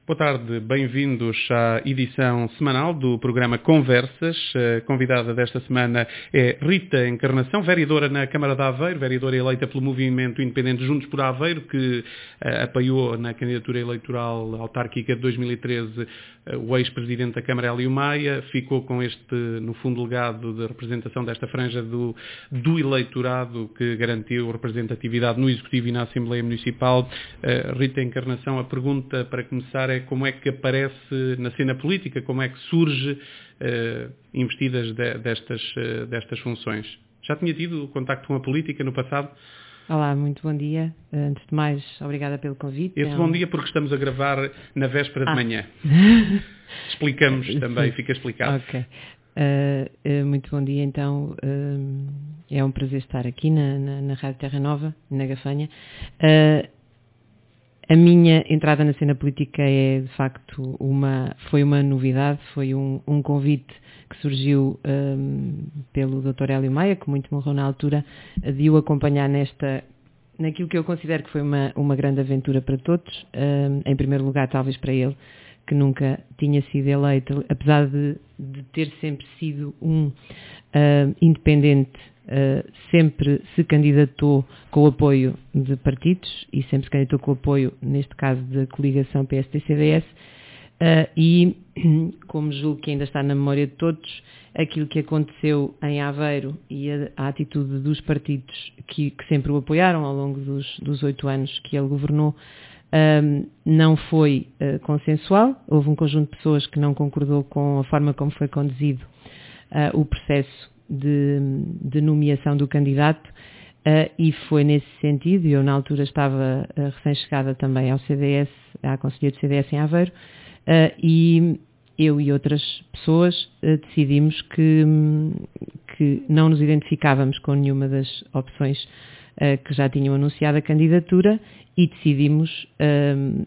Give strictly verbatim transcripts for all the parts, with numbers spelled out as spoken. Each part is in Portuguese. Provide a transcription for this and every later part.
Boa tarde, bem-vindos à edição semanal do programa Conversas. A convidada desta semana é Rita Encarnação, vereadora na Câmara de Aveiro, vereadora eleita pelo Movimento Independente Juntos por Aveiro, que uh, apoiou na candidatura eleitoral autárquica de dois mil e treze uh, o ex-presidente da Câmara, Hélio Maia. Ficou com este, no fundo, legado de representação desta franja do, do eleitorado que garantiu representatividade no Executivo e na Assembleia Municipal. Uh, Rita Encarnação, a pergunta para começar é como é que aparece na cena política, como é que surge uh, investidas de, destas, uh, destas funções. Já tinha tido contacto com a política no passado? Olá, muito bom dia. Antes de mais, obrigada pelo convite. Esse é um... bom dia porque estamos a gravar na véspera ah. de manhã. Explicamos também, fica explicado. Ok. Uh, uh, muito bom dia, então. Uh, é um prazer estar aqui na, na, na Rádio Terra Nova, na Gafanha. Uh, A minha entrada na cena política é, de facto, uma, foi uma novidade, foi um, um convite que surgiu um, pelo doutor Hélio Maia, que muito me honrou na altura, de o acompanhar nesta, naquilo que eu considero que foi uma, uma grande aventura para todos, um, em primeiro lugar, talvez para ele, que nunca tinha sido eleito, apesar de, de ter sempre sido um uh, independente. Uh, sempre se candidatou com o apoio de partidos e sempre se candidatou com o apoio, neste caso, da coligação P S D C D S uh, e, como julgo que ainda está na memória de todos, aquilo que aconteceu em Aveiro e a, a atitude dos partidos que, que sempre o apoiaram ao longo dos oito anos que ele governou um, não foi uh, consensual. Houve um conjunto de pessoas que não concordou com a forma como foi conduzido uh, o processo De, de nomeação do candidato uh, e foi nesse sentido, eu na altura estava uh, recém-chegada também ao C D S, à Conselhia do C D S em Aveiro, uh, e eu e outras pessoas uh, decidimos que, que não nos identificávamos com nenhuma das opções uh, que já tinham anunciado a candidatura e decidimos uh,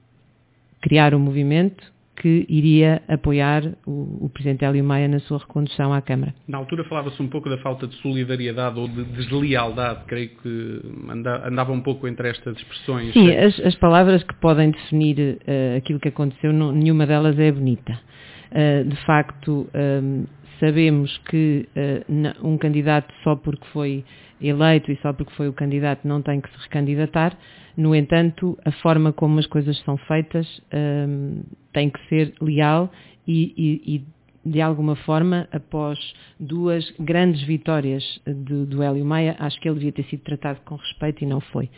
criar um movimento que iria apoiar o, o Presidente Hélio Maia na sua recondução à Câmara. Na altura falava-se um pouco da falta de solidariedade ou de deslealdade, creio que anda, andava um pouco entre estas expressões. Sim, as, as palavras que podem definir uh, aquilo que aconteceu, não, nenhuma delas é bonita. Uh, de facto, um, sabemos que uh, um candidato só porque foi eleito e só porque foi o candidato não tem que se recandidatar. No entanto, a forma como as coisas são feitas um, tem que ser leal e, e, e, de alguma forma, após duas grandes vitórias do, do Hélio Maia, acho que ele devia ter sido tratado com respeito e não foi.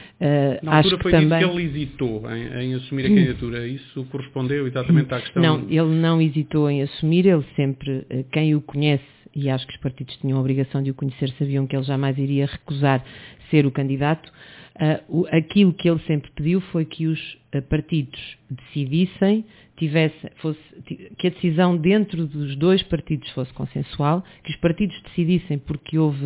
Uh, Na altura acho foi que disso também... que ele hesitou em, em assumir a candidatura. Isso correspondeu exatamente à questão... Não, ele não hesitou em assumir, ele sempre, quem o conhece, e acho que os partidos tinham a obrigação de o conhecer, sabiam que ele jamais iria recusar ser o candidato. Uh, o, aquilo que ele sempre pediu foi que os uh, partidos decidissem, tivesse, fosse, que a decisão dentro dos dois partidos fosse consensual, que os partidos decidissem, porque houve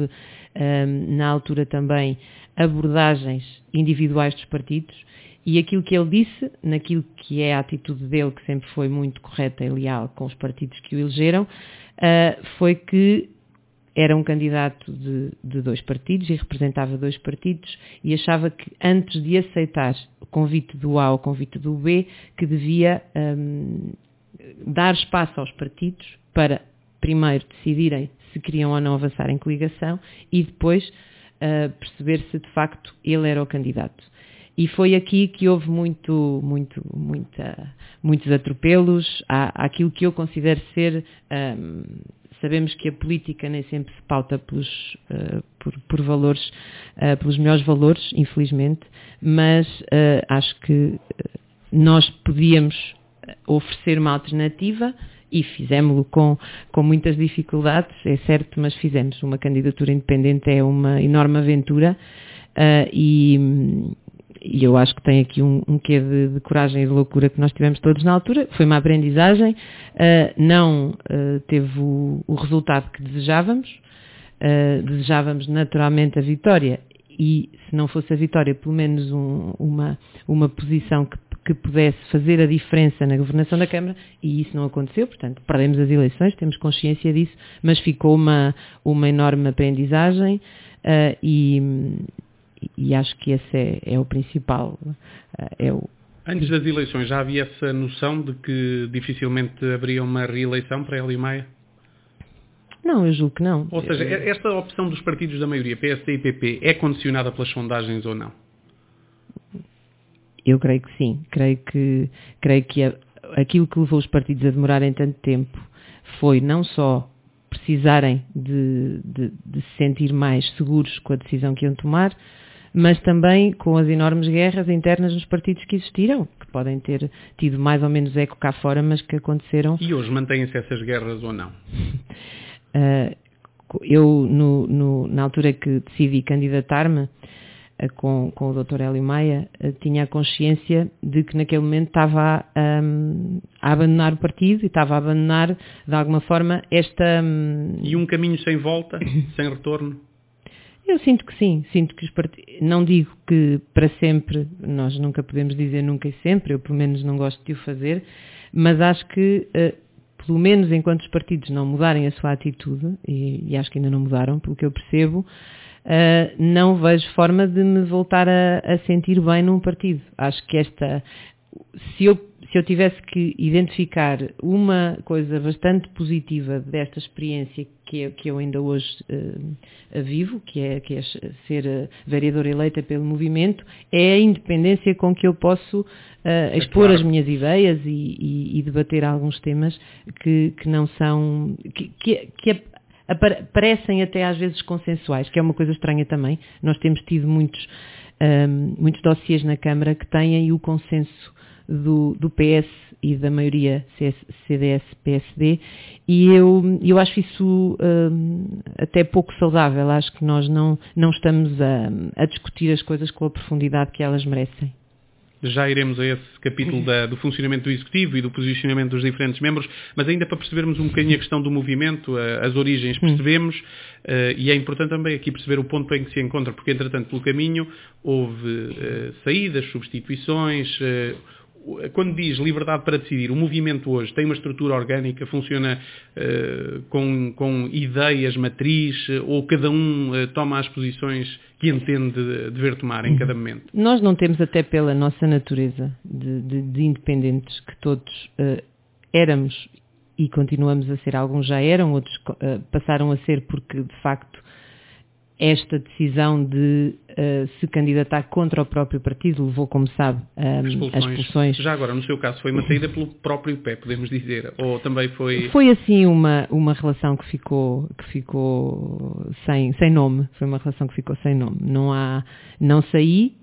um, na altura também abordagens individuais dos partidos, e aquilo que ele disse, naquilo que é a atitude dele, que sempre foi muito correta e leal com os partidos que o elegeram, uh, foi que era um candidato de, de dois partidos e representava dois partidos e achava que antes de aceitar o convite do A ou o convite do B, que devia um, dar espaço aos partidos para primeiro decidirem se queriam ou não avançar em coligação e depois uh, perceber se de facto ele era o candidato. E foi aqui que houve muito, muito, muita, muitos atropelos à, àquilo que eu considero ser... Um, Sabemos que a política nem sempre se pauta pelos, uh, por, por valores, uh, pelos melhores valores, infelizmente, mas uh, acho que nós podíamos oferecer uma alternativa e fizemos-lo com, com muitas dificuldades, é certo, mas fizemos. Uma candidatura independente é uma enorme aventura uh, e... E eu acho que tem aqui um, um quê de, de coragem e de loucura que nós tivemos todos na altura. Foi uma aprendizagem, uh, não uh, teve o, o resultado que desejávamos. Uh, desejávamos naturalmente a vitória e, se não fosse a vitória, pelo menos um, uma, uma posição que, que pudesse fazer a diferença na governação da Câmara, e isso não aconteceu. Portanto, perdemos as eleições, temos consciência disso, mas ficou uma, uma enorme aprendizagem uh, e... E acho que esse é, é o principal, é o, Antes das eleições já havia essa noção de que dificilmente haveria uma reeleição para Hélio Maia? Não, eu julgo que não. Ou seja, esta opção dos partidos da maioria, P S D e P P, é condicionada pelas sondagens ou não? Eu creio que sim. Creio que, creio que a, aquilo que levou os partidos a demorarem tanto tempo foi não só precisarem de, de, de se sentir mais seguros com a decisão que iam tomar, mas também com as enormes guerras internas nos partidos que existiram, que podem ter tido mais ou menos eco cá fora, mas que aconteceram. E hoje mantêm-se essas guerras ou não? Uh, eu, no, no, na altura que decidi candidatar-me uh, com, com o doutor Hélio Maia, uh, tinha a consciência de que naquele momento estava um, a abandonar o partido e estava a abandonar, de alguma forma, esta... Um... E um caminho sem volta, sem retorno? Eu sinto que sim, sinto que os partidos, não digo que para sempre, nós nunca podemos dizer nunca e sempre, eu pelo menos não gosto de o fazer, mas acho que... Uh, pelo menos enquanto os partidos não mudarem a sua atitude, e, e acho que ainda não mudaram, pelo que eu percebo, uh, não vejo forma de me voltar a, a sentir bem num partido. Acho que esta, se eu, se eu tivesse que identificar uma coisa bastante positiva desta experiência que eu, que eu ainda hoje uh, vivo, que é, que é ser uh, vereadora eleita pelo movimento, é a independência com que eu posso uh, expor claro. as minhas ideias e, e, e debater alguns temas que, que não são, que, que, que parecem até às vezes consensuais, que é uma coisa estranha também. Nós temos tido muitos, um, muitos dossiês na Câmara que têm o consenso do, do P S e da maioria C D S P S D, e eu, eu acho isso um, até pouco saudável. Acho que nós não, não estamos a, a discutir as coisas com a profundidade que elas merecem. Já iremos a esse capítulo da, do funcionamento do Executivo e do posicionamento dos diferentes membros, mas ainda para percebermos um bocadinho a questão do movimento, as origens percebemos, hum. e é importante também aqui perceber o ponto em que se encontra, porque entretanto pelo caminho houve uh, saídas, substituições. Uh, Quando diz liberdade para decidir, o movimento hoje tem uma estrutura orgânica, funciona uh, com, com ideias, matriz, ou cada um uh, toma as posições que entende dever tomar em cada momento? Nós não temos, até pela nossa natureza de, de, de independentes, que todos uh, éramos e continuamos a ser, alguns já eram, outros uh, passaram a ser porque, de facto, esta decisão de uh, se candidatar contra o próprio partido levou, como sabe, um, expulsões. as expulsões. Já agora, no seu caso, foi uma saída pelo próprio P E, podemos dizer, ou também foi... Foi assim uma, uma relação que ficou, que ficou sem, sem nome, foi uma relação que ficou sem nome. Não há, não saí,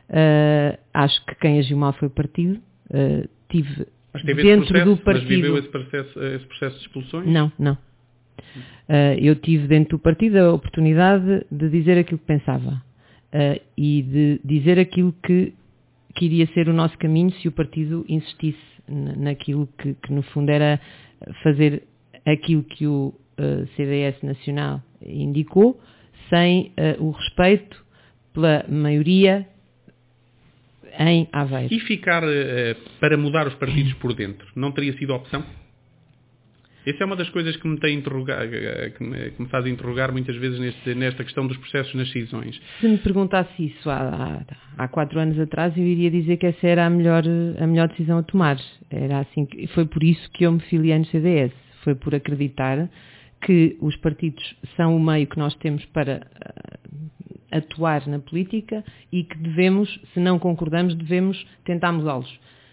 uh, acho que quem agiu mal foi o partido, uh, tive mas teve dentro esse processo, do partido... Mas viveu esse processo, esse processo de expulsões? Não, não. Uh, eu tive dentro do partido a oportunidade de dizer aquilo que pensava uh, e de dizer aquilo que, que iria ser o nosso caminho se o partido insistisse naquilo que, que no fundo era fazer aquilo que o uh, C D S Nacional indicou, sem uh, o respeito pela maioria em Aveiro. E ficar uh, para mudar os partidos por dentro, não teria sido a opção? Essa é uma das coisas que me, tem interrogar, que me, que me faz interrogar muitas vezes neste, nesta questão dos processos nas decisões. Se me perguntasse isso há, há, há quatro anos atrás, eu iria dizer que essa era a melhor, a melhor decisão a tomar. Era assim, que, foi por isso que eu me filiei no C D S. Foi por acreditar que os partidos são o meio que nós temos para uh, atuar na política e que devemos, se não concordamos, devemos tentar mudá-los.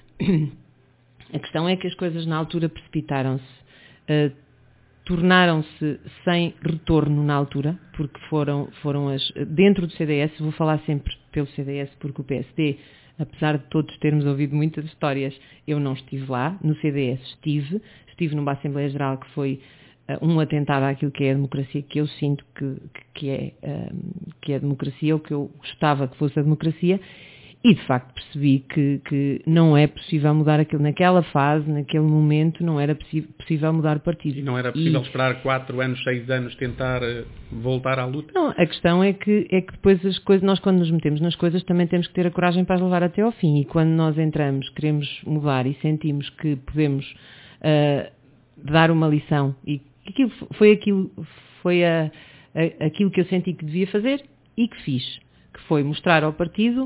A questão é que as coisas na altura precipitaram-se. Uh, tornaram-se sem retorno na altura, porque foram, foram as... Dentro do C D S, vou falar sempre pelo C D S, porque o P S D, apesar de todos termos ouvido muitas histórias, eu não estive lá. No C D S estive, estive numa Assembleia Geral que foi uh, um atentado àquilo que é a democracia, que eu sinto que, que, é, uh, que é a democracia, ou que eu gostava que fosse a democracia. E, de facto, percebi que, que não é possível mudar aquilo. Naquela fase, naquele momento, não era possível mudar o partido. E não era possível e... esperar quatro anos, seis anos, tentar uh, voltar à luta? Não, a questão é que, é que depois as coisas, nós quando nos metemos nas coisas também temos que ter a coragem para as levar até ao fim. E quando nós entramos, queremos mudar e sentimos que podemos uh, dar uma lição, e aquilo foi, aquilo, foi a, a, aquilo que eu senti que devia fazer e que fiz, que foi mostrar ao partido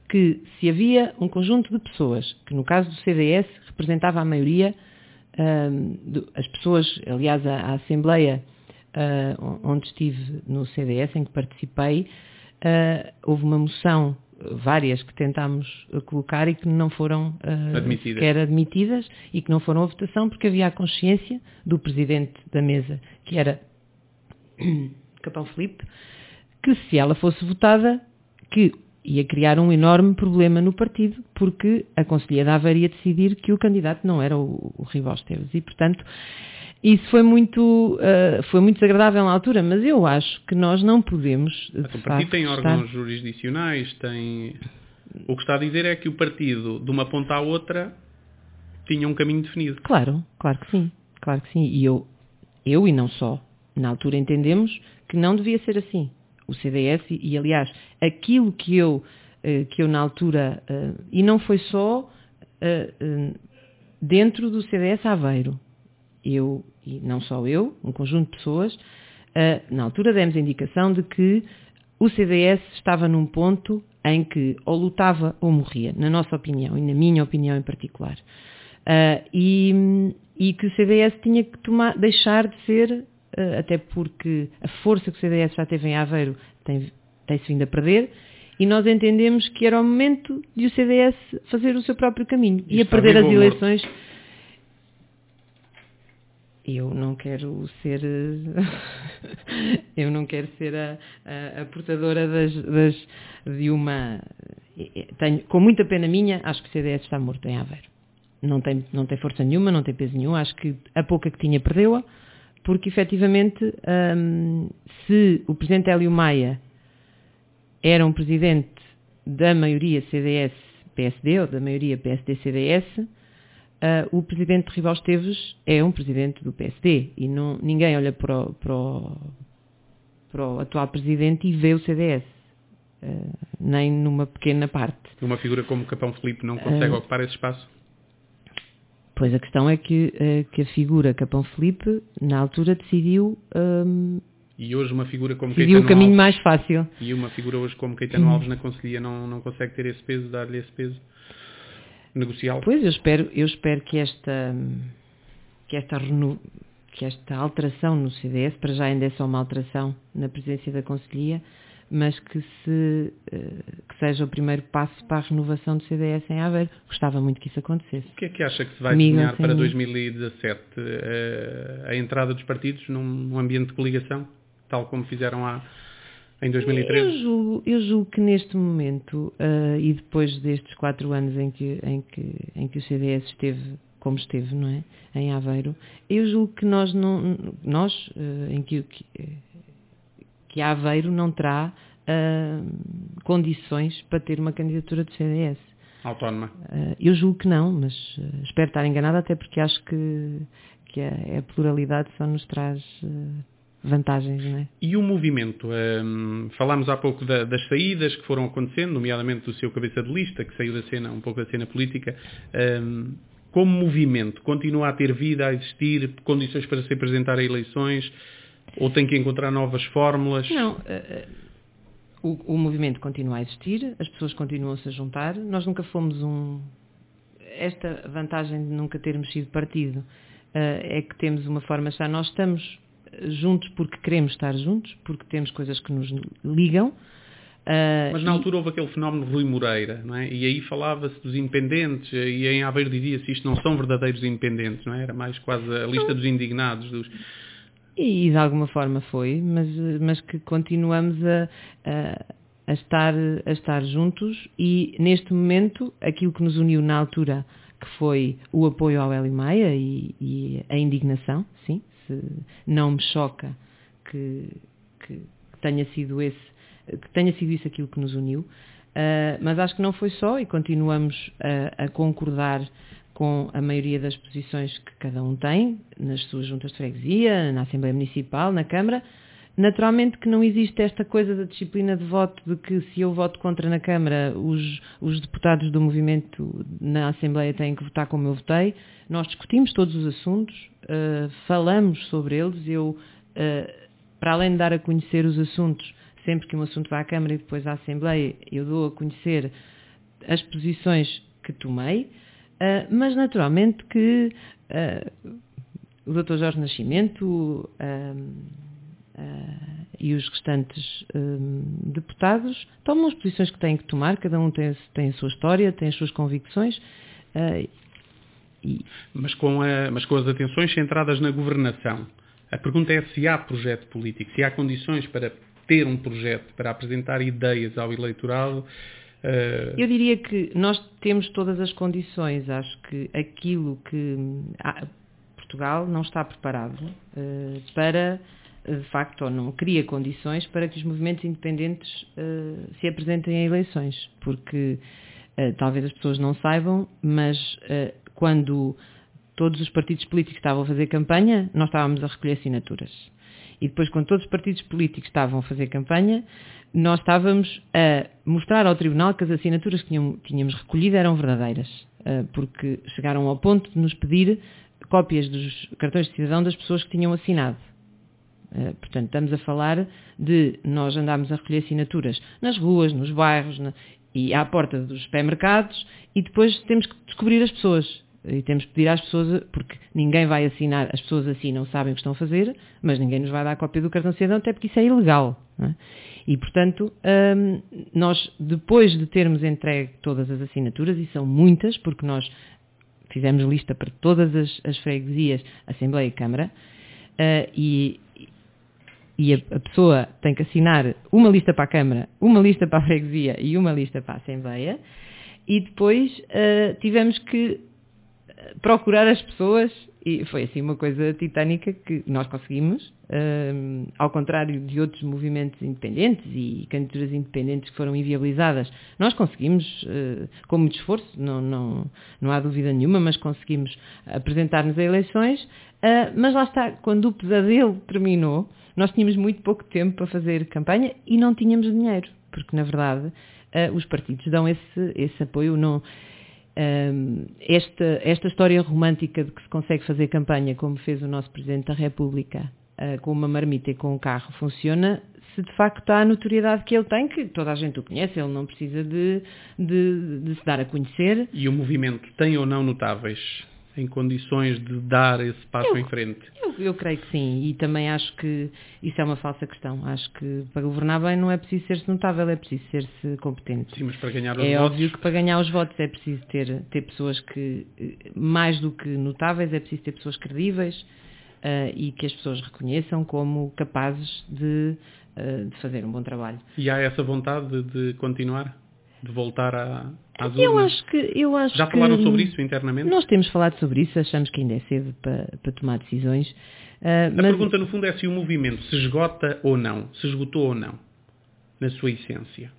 que se havia um conjunto de pessoas, que no caso do C D S representava a maioria, uh, do, as pessoas, aliás, a, a Assembleia uh, onde estive no C D S, em que participei, uh, houve uma moção, várias que tentámos colocar e que não foram uh, admitidas. sequer admitidas e que não foram a votação porque havia a consciência do presidente da mesa, que era Capão Filipe, que se ela fosse votada, que ia criar um enorme problema no partido, porque a Conselhia de Aveiro ia decidir que o candidato não era o, o Rui Vaz Teves. E, portanto, isso foi muito, uh, foi muito desagradável na altura, mas eu acho que nós não podemos... Mas o partido tem órgãos estar... jurisdicionais, tem... O que está a dizer é que o partido, de uma ponta à outra, tinha um caminho definido. Claro, claro que sim, claro que sim. E eu, eu e não só, na altura entendemos que não devia ser assim. O C D S, e, e aliás, aquilo que eu, uh, que eu na altura, uh, e não foi só uh, uh, dentro do C D S Aveiro, eu, e não só eu, um conjunto de pessoas, uh, na altura demos a indicação de que o C D S estava num ponto em que ou lutava ou morria, na nossa opinião, e na minha opinião em particular. Uh, e, e que o C D S tinha que tomar, deixar de ser, uh, até porque a força que o C D S já teve em Aveiro tem, tem-se vindo a perder, e nós entendemos que era o momento de o C D S fazer o seu próprio caminho e, e a perder as eleições. Eu não quero ser eu não quero ser a, a, a portadora das, das, de uma... Tenho, com muita pena minha, acho que o C D S está morto em Aveiro. Não tem, não tem força nenhuma, não tem peso nenhum. Acho que a pouca que tinha perdeu-a, porque efetivamente hum, se o presidente Hélio Maia era um presidente da maioria C D S-P S D ou da maioria P S D-C D S, Uh, o presidente Rui Vaz Teves é um presidente do P S D e não, ninguém olha para o, para, o, para o atual presidente e vê o C D S, uh, nem numa pequena parte. Uma figura como Capão Filipe não consegue uh, ocupar esse espaço? Pois a questão é que, uh, que a figura Capão Filipe, na altura, decidiu... Um, e hoje uma figura como Caetano Caetano o caminho Alves, mais fácil. E uma figura hoje como Caetano hum. Alves na Conselhia não, não consegue ter esse peso, dar-lhe esse peso? Negocial. Pois, eu espero, eu espero que esta que esta, reno, que esta alteração no C D S, para já ainda é só uma alteração na presidência da Conselhia, mas que, se, que seja o primeiro passo para a renovação do C D S em Aveiro. Gostava muito que isso acontecesse. O que é que acha que se vai Comigo, desenhar para dois mil e dezassete? A entrada dos partidos num ambiente de coligação, tal como fizeram há... em dois mil e treze? Eu julgo, eu julgo que neste momento, uh, e depois destes quatro anos em que, em, que, em que o C D S esteve como esteve, não é? Em Aveiro, eu julgo que nós, não, nós uh, em que, que, que Aveiro não terá uh, condições para ter uma candidatura do C D S. Autónoma? Uh, eu julgo que não, mas uh, espero estar enganada, até porque acho que, que a, a pluralidade só nos traz... Uh, vantagens, não é? E o movimento? Um, falámos há pouco da, das saídas que foram acontecendo, nomeadamente do seu cabeça de lista, que saiu da cena, um pouco da cena política. Um, como movimento, continua a ter vida, a existir, condições para se apresentar a eleições, ou tem que encontrar novas fórmulas? Não, uh, o, o movimento continua a existir, as pessoas continuam-se a juntar, nós nunca fomos um... Esta vantagem de nunca termos sido partido uh, é que temos uma forma já, nós estamos juntos porque queremos estar juntos, porque temos coisas que nos ligam. Uh, Mas na e... altura houve aquele fenómeno Rui Moreira, não é? E aí falava-se dos independentes, e em Aveiro dizia-se isto não são verdadeiros independentes, não é? Era mais quase a lista dos indignados. Dos... E de alguma forma foi, mas, mas que continuamos a, a, a, estar, a estar juntos e neste momento aquilo que nos uniu na altura, que foi o apoio ao Hélio Maia e, e a indignação, sim, não me choca que, que tenha sido esse, que tenha sido isso aquilo que nos uniu, uh, mas acho que não foi só e continuamos a, a concordar com a maioria das posições que cada um tem nas suas juntas de freguesia, na Assembleia Municipal, na Câmara. Naturalmente que não existe esta coisa da disciplina de voto, de que se eu voto contra na Câmara, os, os deputados do movimento na Assembleia têm que votar como eu votei. Nós discutimos todos os assuntos, uh, falamos sobre eles. Eu, uh, para além de dar a conhecer os assuntos, sempre que um assunto vai à Câmara e depois à Assembleia, eu dou a conhecer as posições que tomei, uh, mas naturalmente que uh, o doutor Jorge Nascimento uh, uh, e os restantes uh, deputados tomam as posições que têm que tomar, cada um tem, tem a sua história, tem as suas convicções. Uh, e... mas, com a, mas com as atenções centradas na governação, a pergunta é se há projeto político, se há condições para ter um projeto, para apresentar ideias ao eleitorado. Uh... Eu diria que nós temos todas as condições. Acho que aquilo que ah, Portugal não está preparado uh, para, de facto, ou não cria condições para que os movimentos independentes uh, se apresentem em eleições. Porque uh, talvez as pessoas não saibam, mas uh, quando todos os partidos políticos estavam a fazer campanha, nós estávamos a recolher assinaturas. E depois, quando todos os partidos políticos estavam a fazer campanha, nós estávamos a mostrar ao Tribunal que as assinaturas que tínhamos, tínhamos recolhido eram verdadeiras, porque chegaram ao ponto de nos pedir cópias dos cartões de cidadão das pessoas que tinham assinado. Portanto, estamos a falar de nós andarmos a recolher assinaturas nas ruas, nos bairros na, e à porta dos supermercados, e depois temos que descobrir as pessoas. E temos que pedir às pessoas, porque ninguém vai assinar, as pessoas assinam, sabem o que estão a fazer, mas ninguém nos vai dar a cópia do cartão de cidadão, até porque isso é ilegal. Não é? E, portanto, hum, nós, depois de termos entregue todas as assinaturas, e são muitas, porque nós fizemos lista para todas as, as freguesias, Assembleia e Câmara, uh, e, e a, a pessoa tem que assinar uma lista para a Câmara, uma lista para a freguesia e uma lista para a Assembleia, e depois uh, tivemos que procurar as pessoas, e foi assim uma coisa titânica que nós conseguimos, um, ao contrário de outros movimentos independentes e candidaturas independentes que foram inviabilizadas, nós conseguimos, uh, com muito esforço, não, não, não há dúvida nenhuma, mas conseguimos apresentar-nos a eleições, uh, mas lá está, quando o pesadelo terminou, nós tínhamos muito pouco tempo para fazer campanha e não tínhamos dinheiro, porque na verdade uh, os partidos dão esse, esse apoio, não... Um, esta, esta história romântica de que se consegue fazer campanha, como fez o nosso Presidente da República, uh, com uma marmita e com um carro, funciona se de facto há a notoriedade que ele tem, que toda a gente o conhece, ele não precisa de, de, de se dar a conhecer. E o movimento tem ou não notáveis em condições de dar esse passo eu, em frente? Eu, eu creio que sim, e também acho que isso é uma falsa questão. Acho que para governar bem não é preciso ser-se notável, é preciso ser-se competente. Sim, mas para ganhar os é votos... óbvio que para ganhar os votos é preciso ter, ter pessoas que, mais do que notáveis, é preciso ter pessoas credíveis uh, e que as pessoas reconheçam como capazes de, uh, de fazer um bom trabalho. E há essa vontade de, de continuar? De voltar a, às eu urnas? Acho que, eu acho Já falaram que sobre isso internamente? Nós temos falado sobre isso, achamos que ainda é cedo para, para tomar decisões. Uh, a mas... pergunta no fundo é se o movimento se esgota ou não, se esgotou ou não, na sua essência.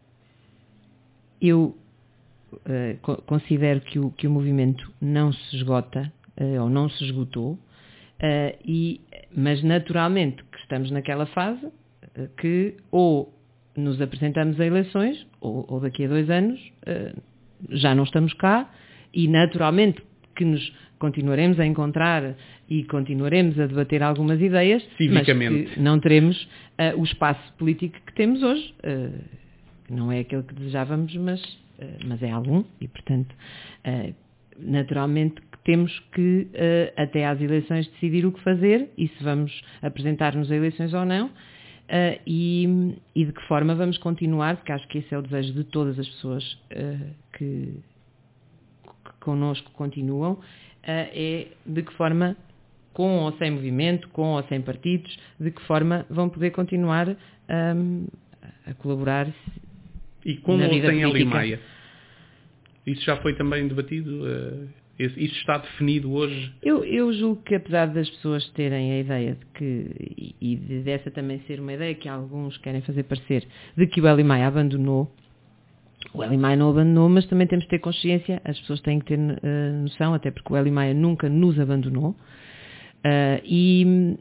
Eu uh, considero que o, que o movimento não se esgota, uh, ou não se esgotou, uh, e, mas naturalmente que estamos naquela fase uh, que ou nos apresentamos a eleições, ou, ou daqui a dois anos uh, já não estamos cá, e naturalmente que nos continuaremos a encontrar e continuaremos a debater algumas ideias, civicamente, mas que não teremos uh, o espaço político que temos hoje. Uh, não é aquele que desejávamos, mas, uh, mas é algum, e portanto, uh, naturalmente que temos que, uh, até às eleições, decidir o que fazer, e se vamos apresentar-nos a eleições ou não, Uh, e, e de que forma vamos continuar, porque acho que esse é o desejo de todas as pessoas uh, que, que connosco continuam, uh, é de que forma, com ou sem movimento, com ou sem partidos, de que forma vão poder continuar um, a colaborar e com na ou vida sem política. L I M A I A. Isso já foi também debatido? Uh... Isso está definido hoje? Eu, eu julgo que, apesar das pessoas terem a ideia de que, e de dessa também ser uma ideia que alguns querem fazer parecer, de que o L I M A I A abandonou, o L I M A I A não abandonou, mas também temos que ter consciência, as pessoas têm que ter uh, noção, até porque o L I M A I A nunca nos abandonou, uh, e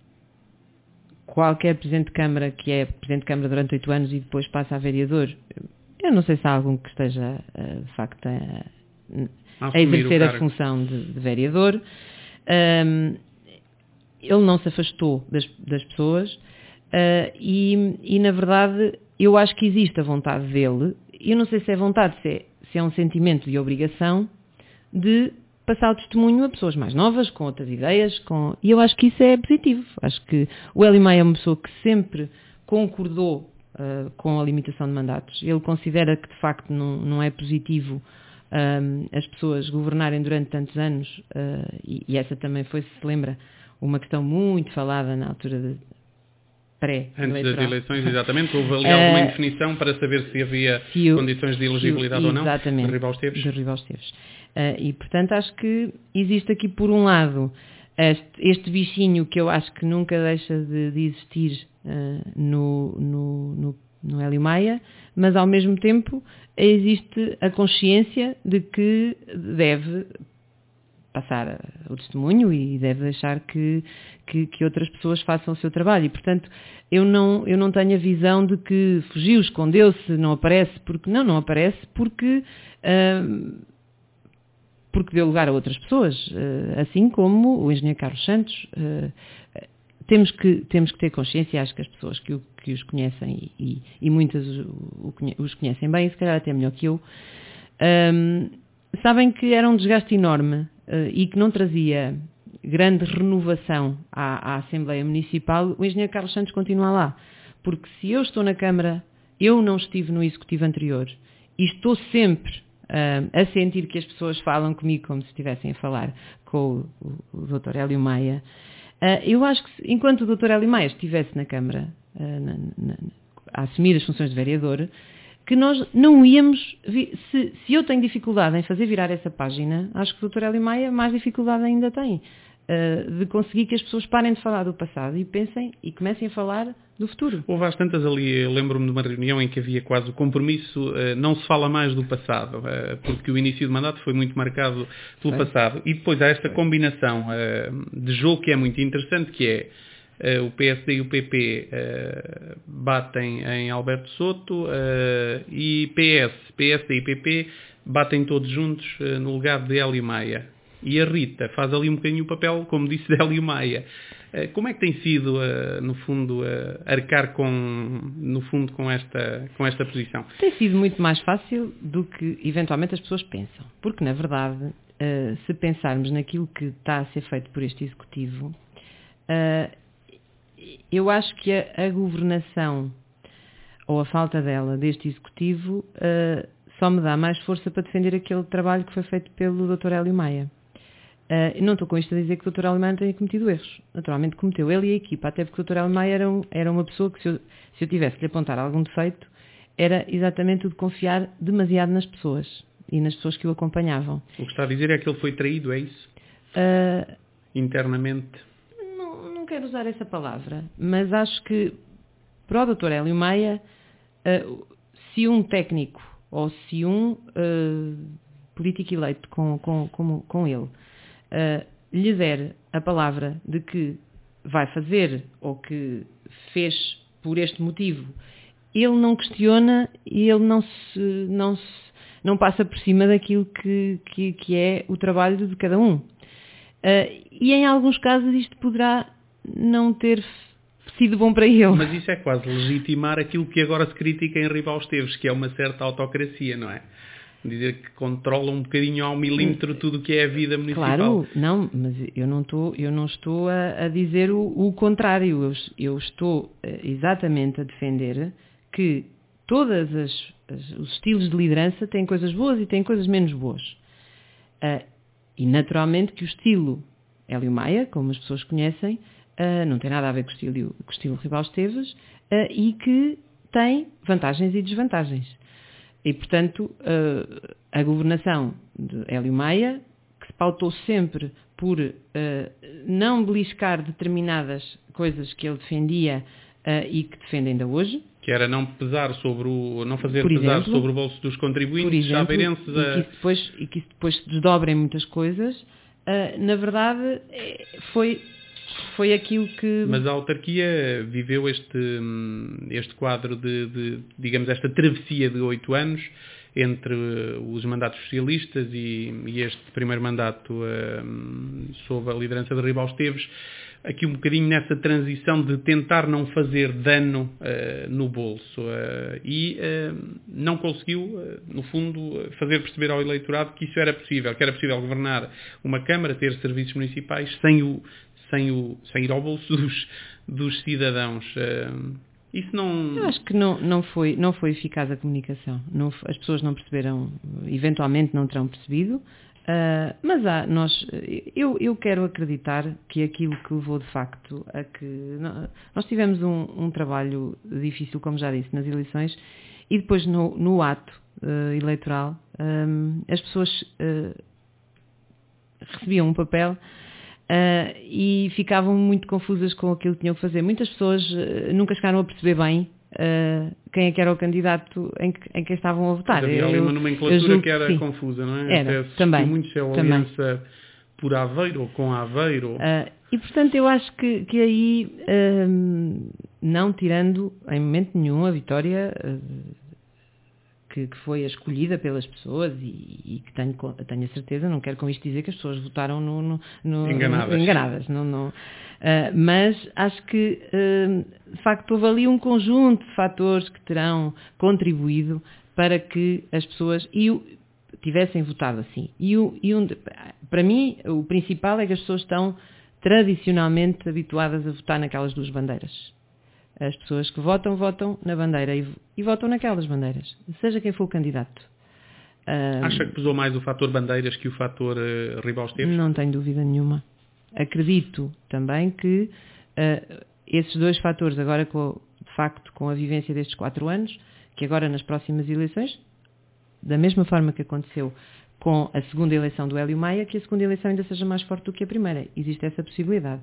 qualquer Presidente de Câmara que é Presidente de Câmara durante oito anos e depois passa a vereador, eu não sei se há algum que esteja, uh, de facto, a... a exercer a função de, de vereador. Um, ele não se afastou das, das pessoas uh, e, e, na verdade, eu acho que existe a vontade dele. Eu não sei se é vontade, se é, isso é um sentimento de obrigação de passar o testemunho a pessoas mais novas, com outras ideias, com... e eu acho que isso é positivo. Acho que o Hélio Maia é uma pessoa que sempre concordou uh, com a limitação de mandatos. Ele considera que, de facto, não, não é positivo um, as pessoas governarem durante tantos anos, uh, e, e essa também foi, se se lembra, uma questão muito falada na altura de pré-eleitoral. Antes das eleições, exatamente, houve ali alguma indefinição para saber se havia se o, condições de elegibilidade o, ou não de Ribal Esteves. De Ribal Esteves. Uh, e, portanto, acho que existe aqui, por um lado, este, este bichinho que eu acho que nunca deixa de, de existir uh, no, no, no, no Hélio Maia, mas, ao mesmo tempo, existe a consciência de que deve passar o testemunho e deve deixar que, que, que outras pessoas façam o seu trabalho. E, portanto, eu não, eu não tenho a visão de que fugiu, escondeu-se, não aparece, porque não, não aparece, porque... Uh, porque deu lugar a outras pessoas, assim como o engenheiro Carlos Santos. Temos que, temos que ter consciência, acho que as pessoas que, o, que os conhecem, e, e muitas os conhecem bem, se calhar até melhor que eu, um, sabem que era um desgaste enorme uh, e que não trazia grande renovação à, à Assembleia Municipal. O engenheiro Carlos Santos continua lá, porque se eu estou na Câmara, eu não estive no Executivo anterior, e estou sempre Uh, a sentir que as pessoas falam comigo como se estivessem a falar com o, o, o doutor Hélio Maia. Uh, eu acho que se, enquanto o doutor Hélio Maia estivesse na Câmara uh, na, na, a assumir as funções de vereador, que nós não íamos... Vi- se, se eu tenho dificuldade em fazer virar essa página, acho que o doutor Hélio Maia mais dificuldade ainda tem. Uh, de conseguir que as pessoas parem de falar do passado e pensem e comecem a falar do futuro. Houve às tantas ali, eu lembro-me de uma reunião em que havia quase o compromisso, uh, não se fala mais do passado, uh, porque o início do mandato foi muito marcado pelo foi. passado. E depois há esta foi. combinação uh, de jogo que é muito interessante, que é uh, o P S D e o P P uh, batem em Alberto Soto uh, e P S, P S D e P P batem todos juntos uh, no legado de Hélio Maia. E a Rita faz ali um bocadinho o papel, como disse, de Hélio Maia. Como é que tem sido, no fundo, arcar com, no fundo, com esta, com esta posição? Tem sido muito mais fácil do que, eventualmente, as pessoas pensam. Porque, na verdade, se pensarmos naquilo que está a ser feito por este Executivo, eu acho que a, a governação, ou a falta dela, deste Executivo, só me dá mais força para defender aquele trabalho que foi feito pelo doutor Hélio Maia. Uh, não estou com isto a dizer que o doutor Hélio Maia tenha cometido erros. Naturalmente cometeu. Ele e a equipa, até porque o doutor Hélio Maia era, um, era uma pessoa que, se eu, se eu tivesse de lhe apontar algum defeito, era exatamente o de confiar demasiado nas pessoas e nas pessoas que o acompanhavam. O que está a dizer é que ele foi traído, é isso? Uh, Internamente? Não, não quero usar essa palavra, mas acho que para o doutor Hélio Maia, uh, se um técnico ou se um uh, político eleito com, com, com, com ele Uh, lhe der a palavra de que vai fazer ou que fez por este motivo, ele não questiona e ele não, se, não, se, não passa por cima daquilo que, que, que é o trabalho de cada um. Uh, e em alguns casos isto poderá não ter sido bom para ele. Mas isso é quase legitimar aquilo que agora se critica em Ribal Esteves, que é uma certa autocracia, não é? Dizer que controla um bocadinho ao milímetro tudo o que é a vida municipal. Claro, não, mas eu não estou, eu não estou a, a dizer o, o contrário. Eu, eu estou exatamente a defender que todos os estilos de liderança têm coisas boas e têm coisas menos boas. Uh, e naturalmente que o estilo Hélio Maia, como as pessoas conhecem, uh, não tem nada a ver com o estilo, com o estilo Ribal Esteves uh, e que tem vantagens e desvantagens. E, portanto, a governação de Hélio Maia, que se pautou sempre por uh, não beliscar determinadas coisas que ele defendia uh, e que defende ainda hoje. Que era não pesar sobre o, não fazer por pesar exemplo, sobre o bolso dos contribuintes chaveirenses. E, que isso depois, e que isso depois se desdobra em muitas coisas. Uh, na verdade, foi... Foi aquilo que... Mas a autarquia viveu este, este quadro de, de, digamos, esta travessia de oito anos entre os mandatos socialistas e, e este primeiro mandato uh, sob a liderança de Ribal Esteves, aqui um bocadinho nessa transição de tentar não fazer dano uh, no bolso uh, e uh, não conseguiu, uh, no fundo, fazer perceber ao eleitorado que isso era possível, que era possível governar uma Câmara, ter serviços municipais sem, o, sem, o, sem ir ao bolso dos, dos cidadãos. Uh, Isso não... Eu acho que não, não, foi, não foi eficaz a comunicação. Não, as pessoas não perceberam, eventualmente não terão percebido, uh, mas há, nós, eu, eu quero acreditar que aquilo que levou de facto a que... Nós tivemos um, um trabalho difícil, como já disse, nas eleições, e depois no, no ato uh, eleitoral um, as pessoas uh, recebiam um papel Uh, e ficavam muito confusas com aquilo que tinham que fazer. Muitas pessoas uh, nunca chegaram a perceber bem uh, quem é que era o candidato em, que, em quem estavam a votar. Mas havia ali uma nomenclatura que era sim. confusa, não é? Era, Até também. Muito se a aliança por Aveiro ou com Aveiro. Uh, e portanto eu acho que, que aí, uh, não tirando em momento nenhum a vitória uh, Que, que foi a escolhida pelas pessoas e, e que tenho, tenho a certeza, não quero com isto dizer que as pessoas votaram no, no, no, enganadas. No, enganadas não, não, uh, mas acho que uh, de facto houve ali um conjunto de fatores que terão contribuído para que as pessoas e o, tivessem votado assim. E, o, e um, para mim o principal é que as pessoas estão tradicionalmente habituadas a votar naquelas duas bandeiras. As pessoas que votam, votam na bandeira e, e votam naquelas bandeiras, seja quem for o candidato. Um, Acha que pesou mais o fator bandeiras que o fator uh, Ribal Esteves? Não tenho dúvida nenhuma. Acredito também que uh, esses dois fatores, agora com, de facto com a vivência destes quatro anos, que agora nas próximas eleições, da mesma forma que aconteceu com a segunda eleição do Hélio Maia, que a segunda eleição ainda seja mais forte do que a primeira. Existe essa possibilidade.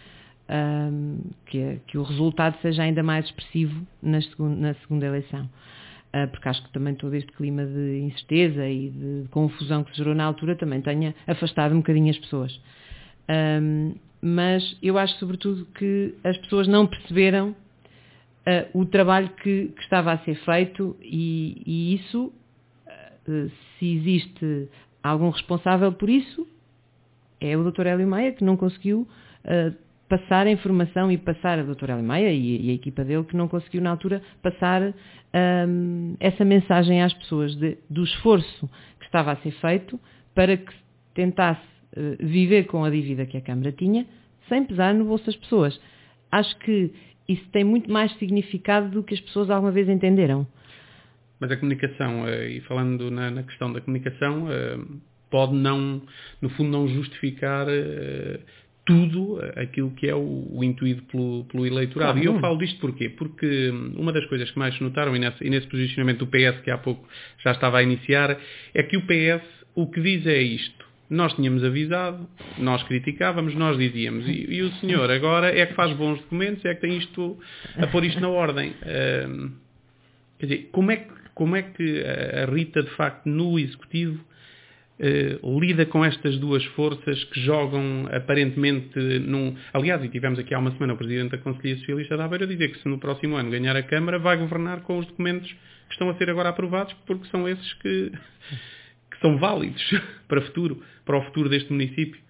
Um, que, que o resultado seja ainda mais expressivo na segunda, na segunda eleição. Uh, porque acho que também todo este clima de incerteza e de confusão que se gerou na altura também tenha afastado um bocadinho as pessoas. Um, mas eu acho sobretudo que as pessoas não perceberam uh, o trabalho que, que estava a ser feito e, e isso, uh, se existe algum responsável por isso, é o doutor Hélio Maia, que não conseguiu uh, passar a informação e passar a doutora Hélio Maia e, e a equipa dele que não conseguiu na altura passar um, essa mensagem às pessoas de, do esforço que estava a ser feito para que tentasse uh, viver com a dívida que a Câmara tinha sem pesar no bolso das pessoas. Acho que isso tem muito mais significado do que as pessoas alguma vez entenderam. Mas a comunicação, uh, e falando na, na questão da comunicação, uh, pode não, no fundo não justificar uh, tudo aquilo que é o, o intuído pelo, pelo eleitorado. Claro. E eu falo disto porquê? Porque uma das coisas que mais se notaram, e nesse, e nesse posicionamento do P S que há pouco já estava a iniciar, é que o P S o que diz é isto. Nós tínhamos avisado, nós criticávamos, nós dizíamos. E, e o senhor agora é que faz bons documentos, é que tem isto, a pôr isto na ordem. Uh, quer dizer, como é, que, como é que a Rita, de facto, no Executivo, Uh, lida com estas duas forças que jogam aparentemente num... Aliás, e tivemos aqui há uma semana o Presidente da Conselhia Socialista de Aveiro a dizer que se no próximo ano ganhar a Câmara vai governar com os documentos que estão a ser agora aprovados porque são esses que, que são válidos para o futuro, para o futuro deste município.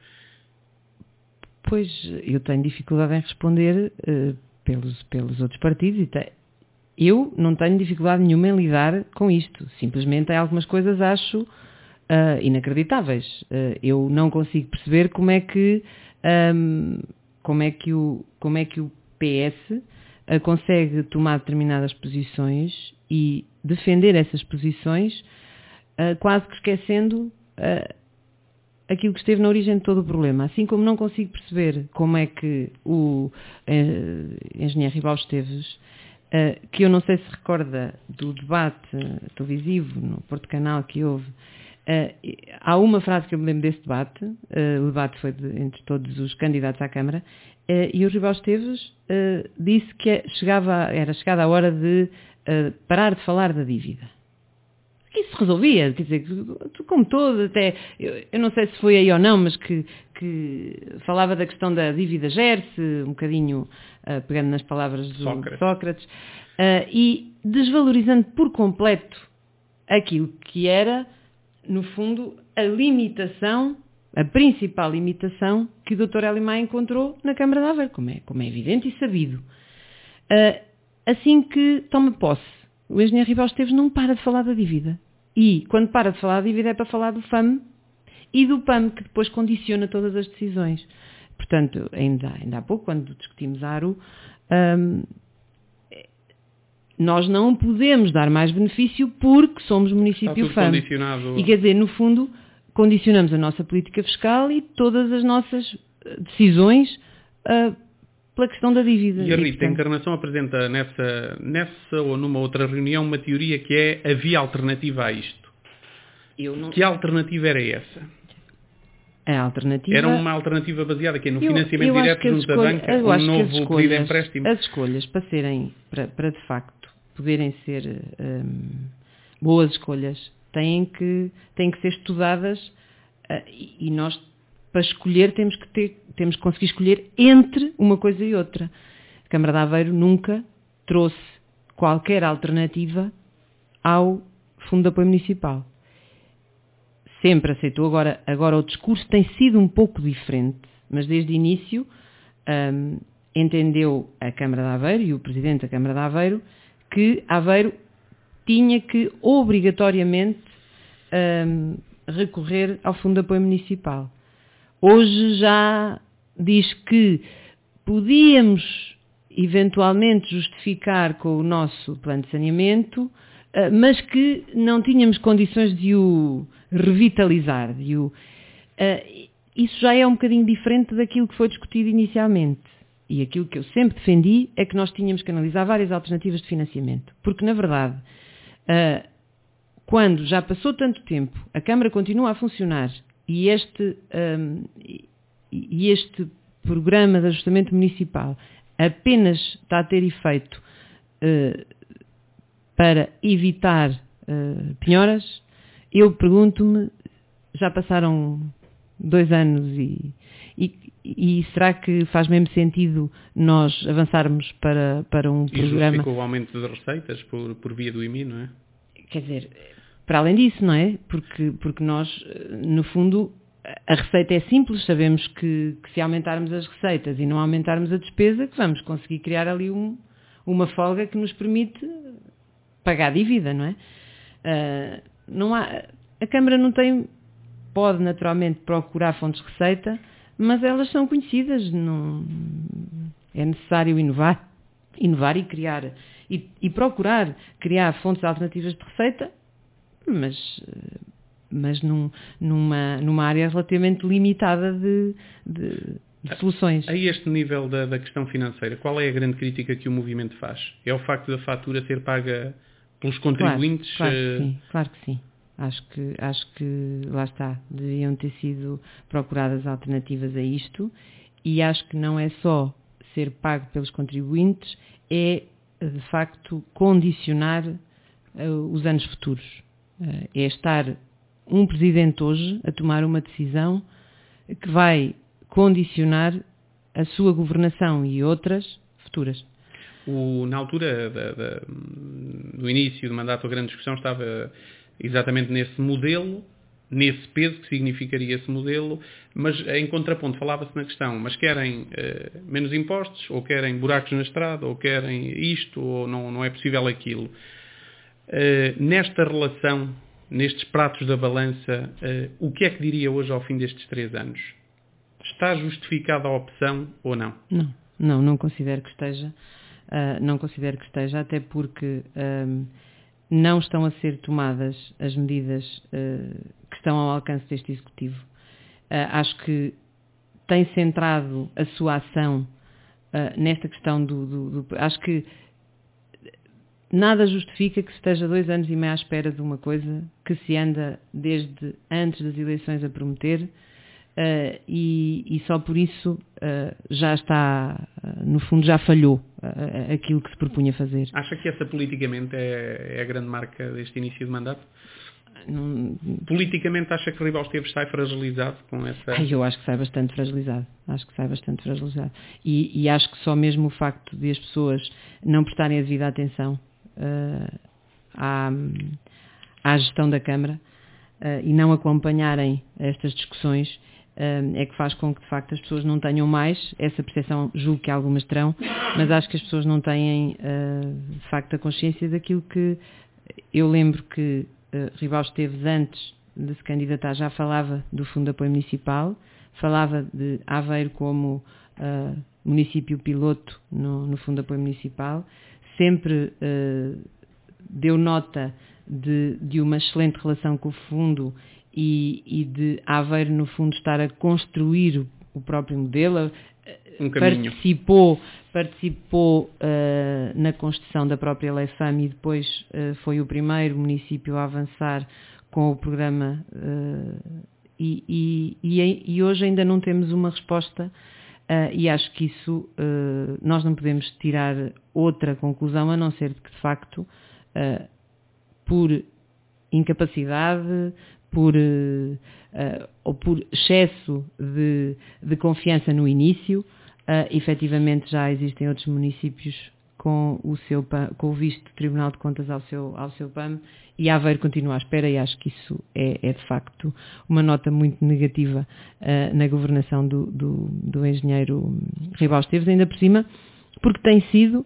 Pois, eu tenho dificuldade em responder uh, pelos, pelos outros partidos e te... eu não tenho dificuldade nenhuma em lidar com isto. Simplesmente há algumas coisas, acho... Uh, inacreditáveis. Uh, eu não consigo perceber como é que, um, como é que, o, como é que o P S uh, consegue tomar determinadas posições e defender essas posições uh, quase que esquecendo uh, aquilo que esteve na origem de todo o problema. Assim como não consigo perceber como é que o uh, engenheiro Ribal Esteves, uh, que eu não sei se recorda do debate televisivo no Porto Canal que houve. Uh, há uma frase que eu me lembro desse debate, uh, o debate foi de, entre todos os candidatos à Câmara, uh, e o Ribal Esteves uh, disse que chegava, era chegada a hora de uh, parar de falar da dívida. Isso resolvia, quer dizer, como todo, até, eu, eu não sei se foi aí ou não, mas que, que falava da questão da dívida Gerse, um bocadinho uh, pegando nas palavras do Sócrates, Sócrates uh, e desvalorizando por completo aquilo que era, no fundo, a limitação, a principal limitação que o doutor Hélio Maia encontrou na Câmara de Aveiro, como é, como é evidente e sabido. Uh, assim que toma posse, o engenheiro Ribal Esteves não para de falar da dívida. E, quando para de falar da dívida, é para falar do F A M e do P A M, que depois condiciona todas as decisões. Portanto, ainda, ainda há pouco, quando discutimos a ARU, um, nós não podemos dar mais benefício porque somos município F A M. Condicionado. E quer dizer, no fundo, condicionamos a nossa política fiscal e todas as nossas decisões uh, pela questão da dívida. E a Rita e, portanto, Encarnação apresenta nessa, nessa ou numa outra reunião uma teoria que é a via alternativa a isto. Eu não... Que alternativa era essa? A alternativa... Era uma alternativa baseada aqui no eu, financiamento eu direto junto da escolha, banca, um novo pedido de empréstimo? As escolhas para serem, para, para de facto poderem ser um, boas escolhas, têm que, têm que ser estudadas uh, e, e nós, para escolher, temos que, ter, temos que conseguir escolher entre uma coisa e outra. A Câmara de Aveiro nunca trouxe qualquer alternativa ao Fundo de Apoio Municipal. Sempre aceitou, agora, agora o discurso tem sido um pouco diferente, mas desde o início um, entendeu a Câmara de Aveiro e o Presidente da Câmara de Aveiro que Aveiro tinha que obrigatoriamente um, recorrer ao Fundo de Apoio Municipal. Hoje já diz que podíamos eventualmente justificar com o nosso plano de saneamento, uh, mas que não tínhamos condições de o revitalizar. De o, uh, isso já é um bocadinho diferente daquilo que foi discutido inicialmente. E aquilo que eu sempre defendi é que nós tínhamos que analisar várias alternativas de financiamento. Porque, na verdade, uh, quando já passou tanto tempo, a Câmara continua a funcionar e este, um, e este programa de ajustamento municipal apenas está a ter efeito uh, para evitar uh, penhoras, eu pergunto-me, já passaram dois anos e, e, e será que faz mesmo sentido nós avançarmos para, para um e programa... E justificou o aumento de receitas por, por via do I M I, não é? Quer dizer, para além disso, não é? Porque, porque nós, no fundo, a receita é simples, sabemos que, que se aumentarmos as receitas e não aumentarmos a despesa, que vamos conseguir criar ali um, uma folga que nos permite pagar a dívida, não é? Uh, não há, a Câmara não tem, pode naturalmente procurar fontes de receita, mas elas são conhecidas, não, é necessário inovar, inovar e criar, e, e procurar criar fontes alternativas de receita, mas, mas num, numa, numa área relativamente limitada de, de, de soluções. A este nível da, da questão financeira, qual é a grande crítica que o movimento faz? É o facto da fatura ser paga pelos contribuintes? Claro, claro que sim, claro que sim. Acho que, acho que, lá está, deviam ter sido procuradas alternativas a isto e acho que não é só ser pago pelos contribuintes, é, de facto, condicionar uh, os anos futuros. Uh, é estar um presidente hoje a tomar uma decisão que vai condicionar a sua governação e outras futuras. O, na altura da, da, do início do mandato, a grande discussão estava exatamente nesse modelo, nesse peso que significaria esse modelo, mas em contraponto falava-se na questão, mas querem eh, menos impostos, ou querem buracos na estrada, ou querem isto, ou não, não é possível aquilo. Eh, nesta relação, nestes pratos da balança, eh, o que é que diria hoje ao fim destes três anos? Está justificada a opção ou não? Não, não, não considero que esteja. Uh, não considero que esteja, até porque um, não estão a ser tomadas as medidas uh, que estão ao alcance deste Executivo. Uh, acho que tem centrado a sua ação uh, nesta questão do, do, do... Acho que nada justifica que se esteja dois anos e meio à espera de uma coisa que se anda desde antes das eleições a prometer. Uh, e, e só por isso uh, já está, uh, no fundo já falhou uh, aquilo que se propunha fazer. Acha que essa politicamente é, é a grande marca deste início de mandato? Não... Politicamente acha que Ribal Esteves sai fragilizado com essa... Ai, eu acho que sai bastante fragilizado. Acho que sai bastante fragilizado. E, e acho que só mesmo o facto de as pessoas não prestarem a devida atenção uh, à, à gestão da Câmara uh, e não acompanharem estas discussões uh, é que faz com que de facto as pessoas não tenham mais essa percepção, julgo que algumas terão, mas acho que as pessoas não têm uh, de facto a consciência daquilo que eu lembro que uh, Ribal Esteves antes de se candidatar já falava do Fundo de Apoio Municipal, falava de Aveiro como uh, município piloto no, no Fundo de Apoio Municipal, sempre uh, deu nota de, de uma excelente relação com o Fundo e, e de Aveiro, no fundo, estar a construir o, o próprio modelo, um caminho. participou, participou uh, na construção da própria Lei F A M e depois uh, foi o primeiro município a avançar com o programa uh, e, e, e, e hoje ainda não temos uma resposta uh, e acho que isso uh, nós não podemos tirar outra conclusão a não ser de que de facto uh, por incapacidade, por, uh, uh, ou por excesso de, de confiança no início, uh, efetivamente já existem outros municípios com o, seu, com o visto do Tribunal de Contas ao seu, ao seu P A M e Aveiro continua à espera e acho que isso é, é de facto uma nota muito negativa uh, na governação do, do, do engenheiro Ribal Esteves, ainda por cima, porque tem sido,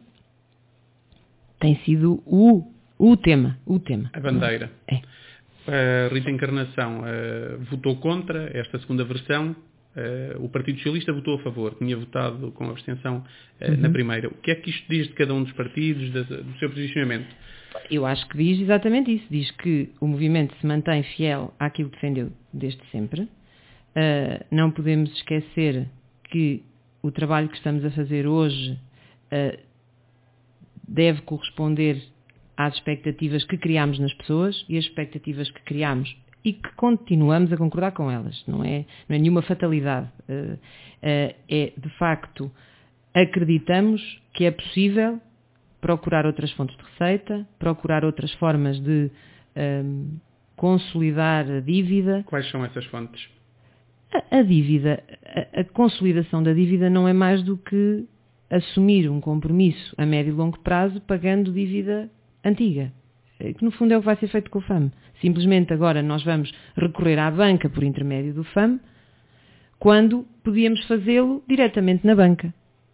tem sido o, o tema, o tema. A bandeira. É. A Rita Encarnação uh, votou contra esta segunda versão. Uh, o Partido Socialista votou a favor, tinha votado com abstenção uh, uhum. na primeira. O que é que isto diz de cada um dos partidos, de, do seu posicionamento? Eu acho que diz exatamente isso. Diz que o movimento se mantém fiel àquilo que defendeu desde sempre. Uh, não podemos esquecer que o trabalho que estamos a fazer hoje uh, deve corresponder às expectativas que criámos nas pessoas e as expectativas que criámos e que continuamos a concordar com elas. Não é, não é nenhuma fatalidade. Uh, uh, é, de facto, acreditamos que é possível procurar outras fontes de receita, procurar outras formas de um, consolidar a dívida. Quais são essas fontes? A, a dívida, a, a consolidação da dívida não é mais do que assumir um compromisso a médio e longo prazo pagando dívida antiga, que no fundo é o que vai ser feito com o F A M. Simplesmente agora nós vamos recorrer à banca por intermédio do F A M, quando podíamos fazê-lo diretamente na banca.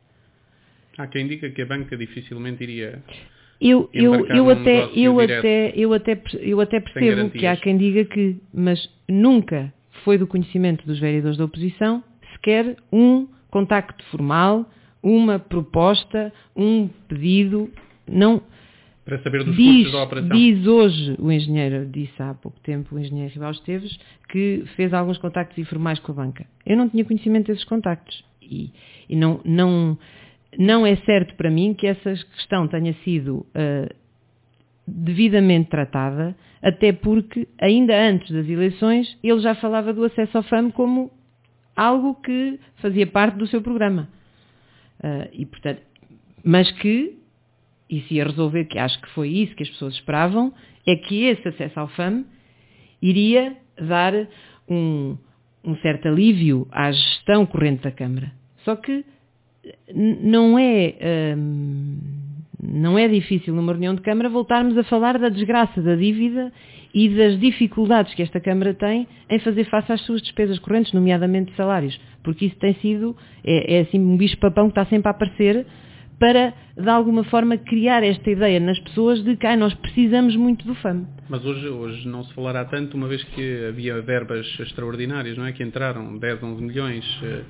Há quem diga que a banca dificilmente iria eu, eu, eu, até, eu, até, eu, até, eu até percebo que há quem diga que, mas nunca foi do conhecimento dos vereadores da oposição sequer um contacto formal, uma proposta, um pedido, não... Para saber dos diz, custos da operação. Diz hoje, o engenheiro, disse há pouco tempo, o engenheiro Ribal Esteves, que fez alguns contactos informais com a banca. Eu não tinha conhecimento desses contactos. E, e não, não, não é certo para mim que essa questão tenha sido uh, devidamente tratada, até porque, ainda antes das eleições, ele já falava do acesso ao F A M como algo que fazia parte do seu programa. Uh, e, portanto, mas que... e se ia resolver, que acho que foi isso que as pessoas esperavam, é que esse acesso ao F A M iria dar um, um certo alívio à gestão corrente da Câmara. Só que não é, hum, não é difícil numa reunião de Câmara voltarmos a falar da desgraça da dívida e das dificuldades que esta Câmara tem em fazer face às suas despesas correntes, nomeadamente de salários. Porque isso tem sido, é, é assim um bicho-papão que está sempre a aparecer, para, de alguma forma, criar esta ideia nas pessoas de que ah, nós precisamos muito do F A M. Mas hoje, hoje não se falará tanto, uma vez que havia verbas extraordinárias, não é? Que entraram dez, onze milhões.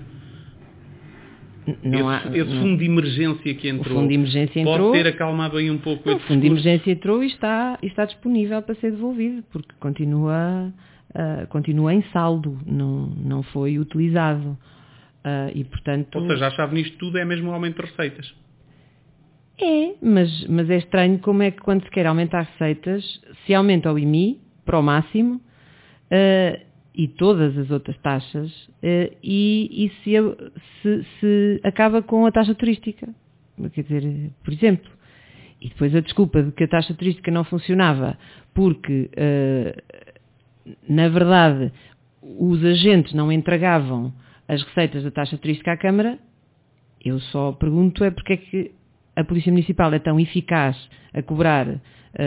Não esse, há, esse fundo não, de emergência que entrou, o fundo de emergência pode entrou, ter acalmado aí um pouco não, esse o fundo discurso. de emergência entrou e está, e está disponível para ser devolvido, porque continua, uh, continua em saldo, não, não foi utilizado. Uh, e, portanto, ou seja, a chave nisto tudo é mesmo o aumento de receitas. É, mas, mas é estranho como é que quando se quer aumentar receitas, se aumenta o I M I para o máximo uh, e todas as outras taxas uh, e, e se, se, se acaba com a taxa turística. Quer dizer, por exemplo, e depois a desculpa de que a taxa turística não funcionava porque, uh, na verdade, os agentes não entregavam as receitas da taxa turística à Câmara, eu só pergunto é porque é que a Polícia Municipal é tão eficaz a cobrar uh,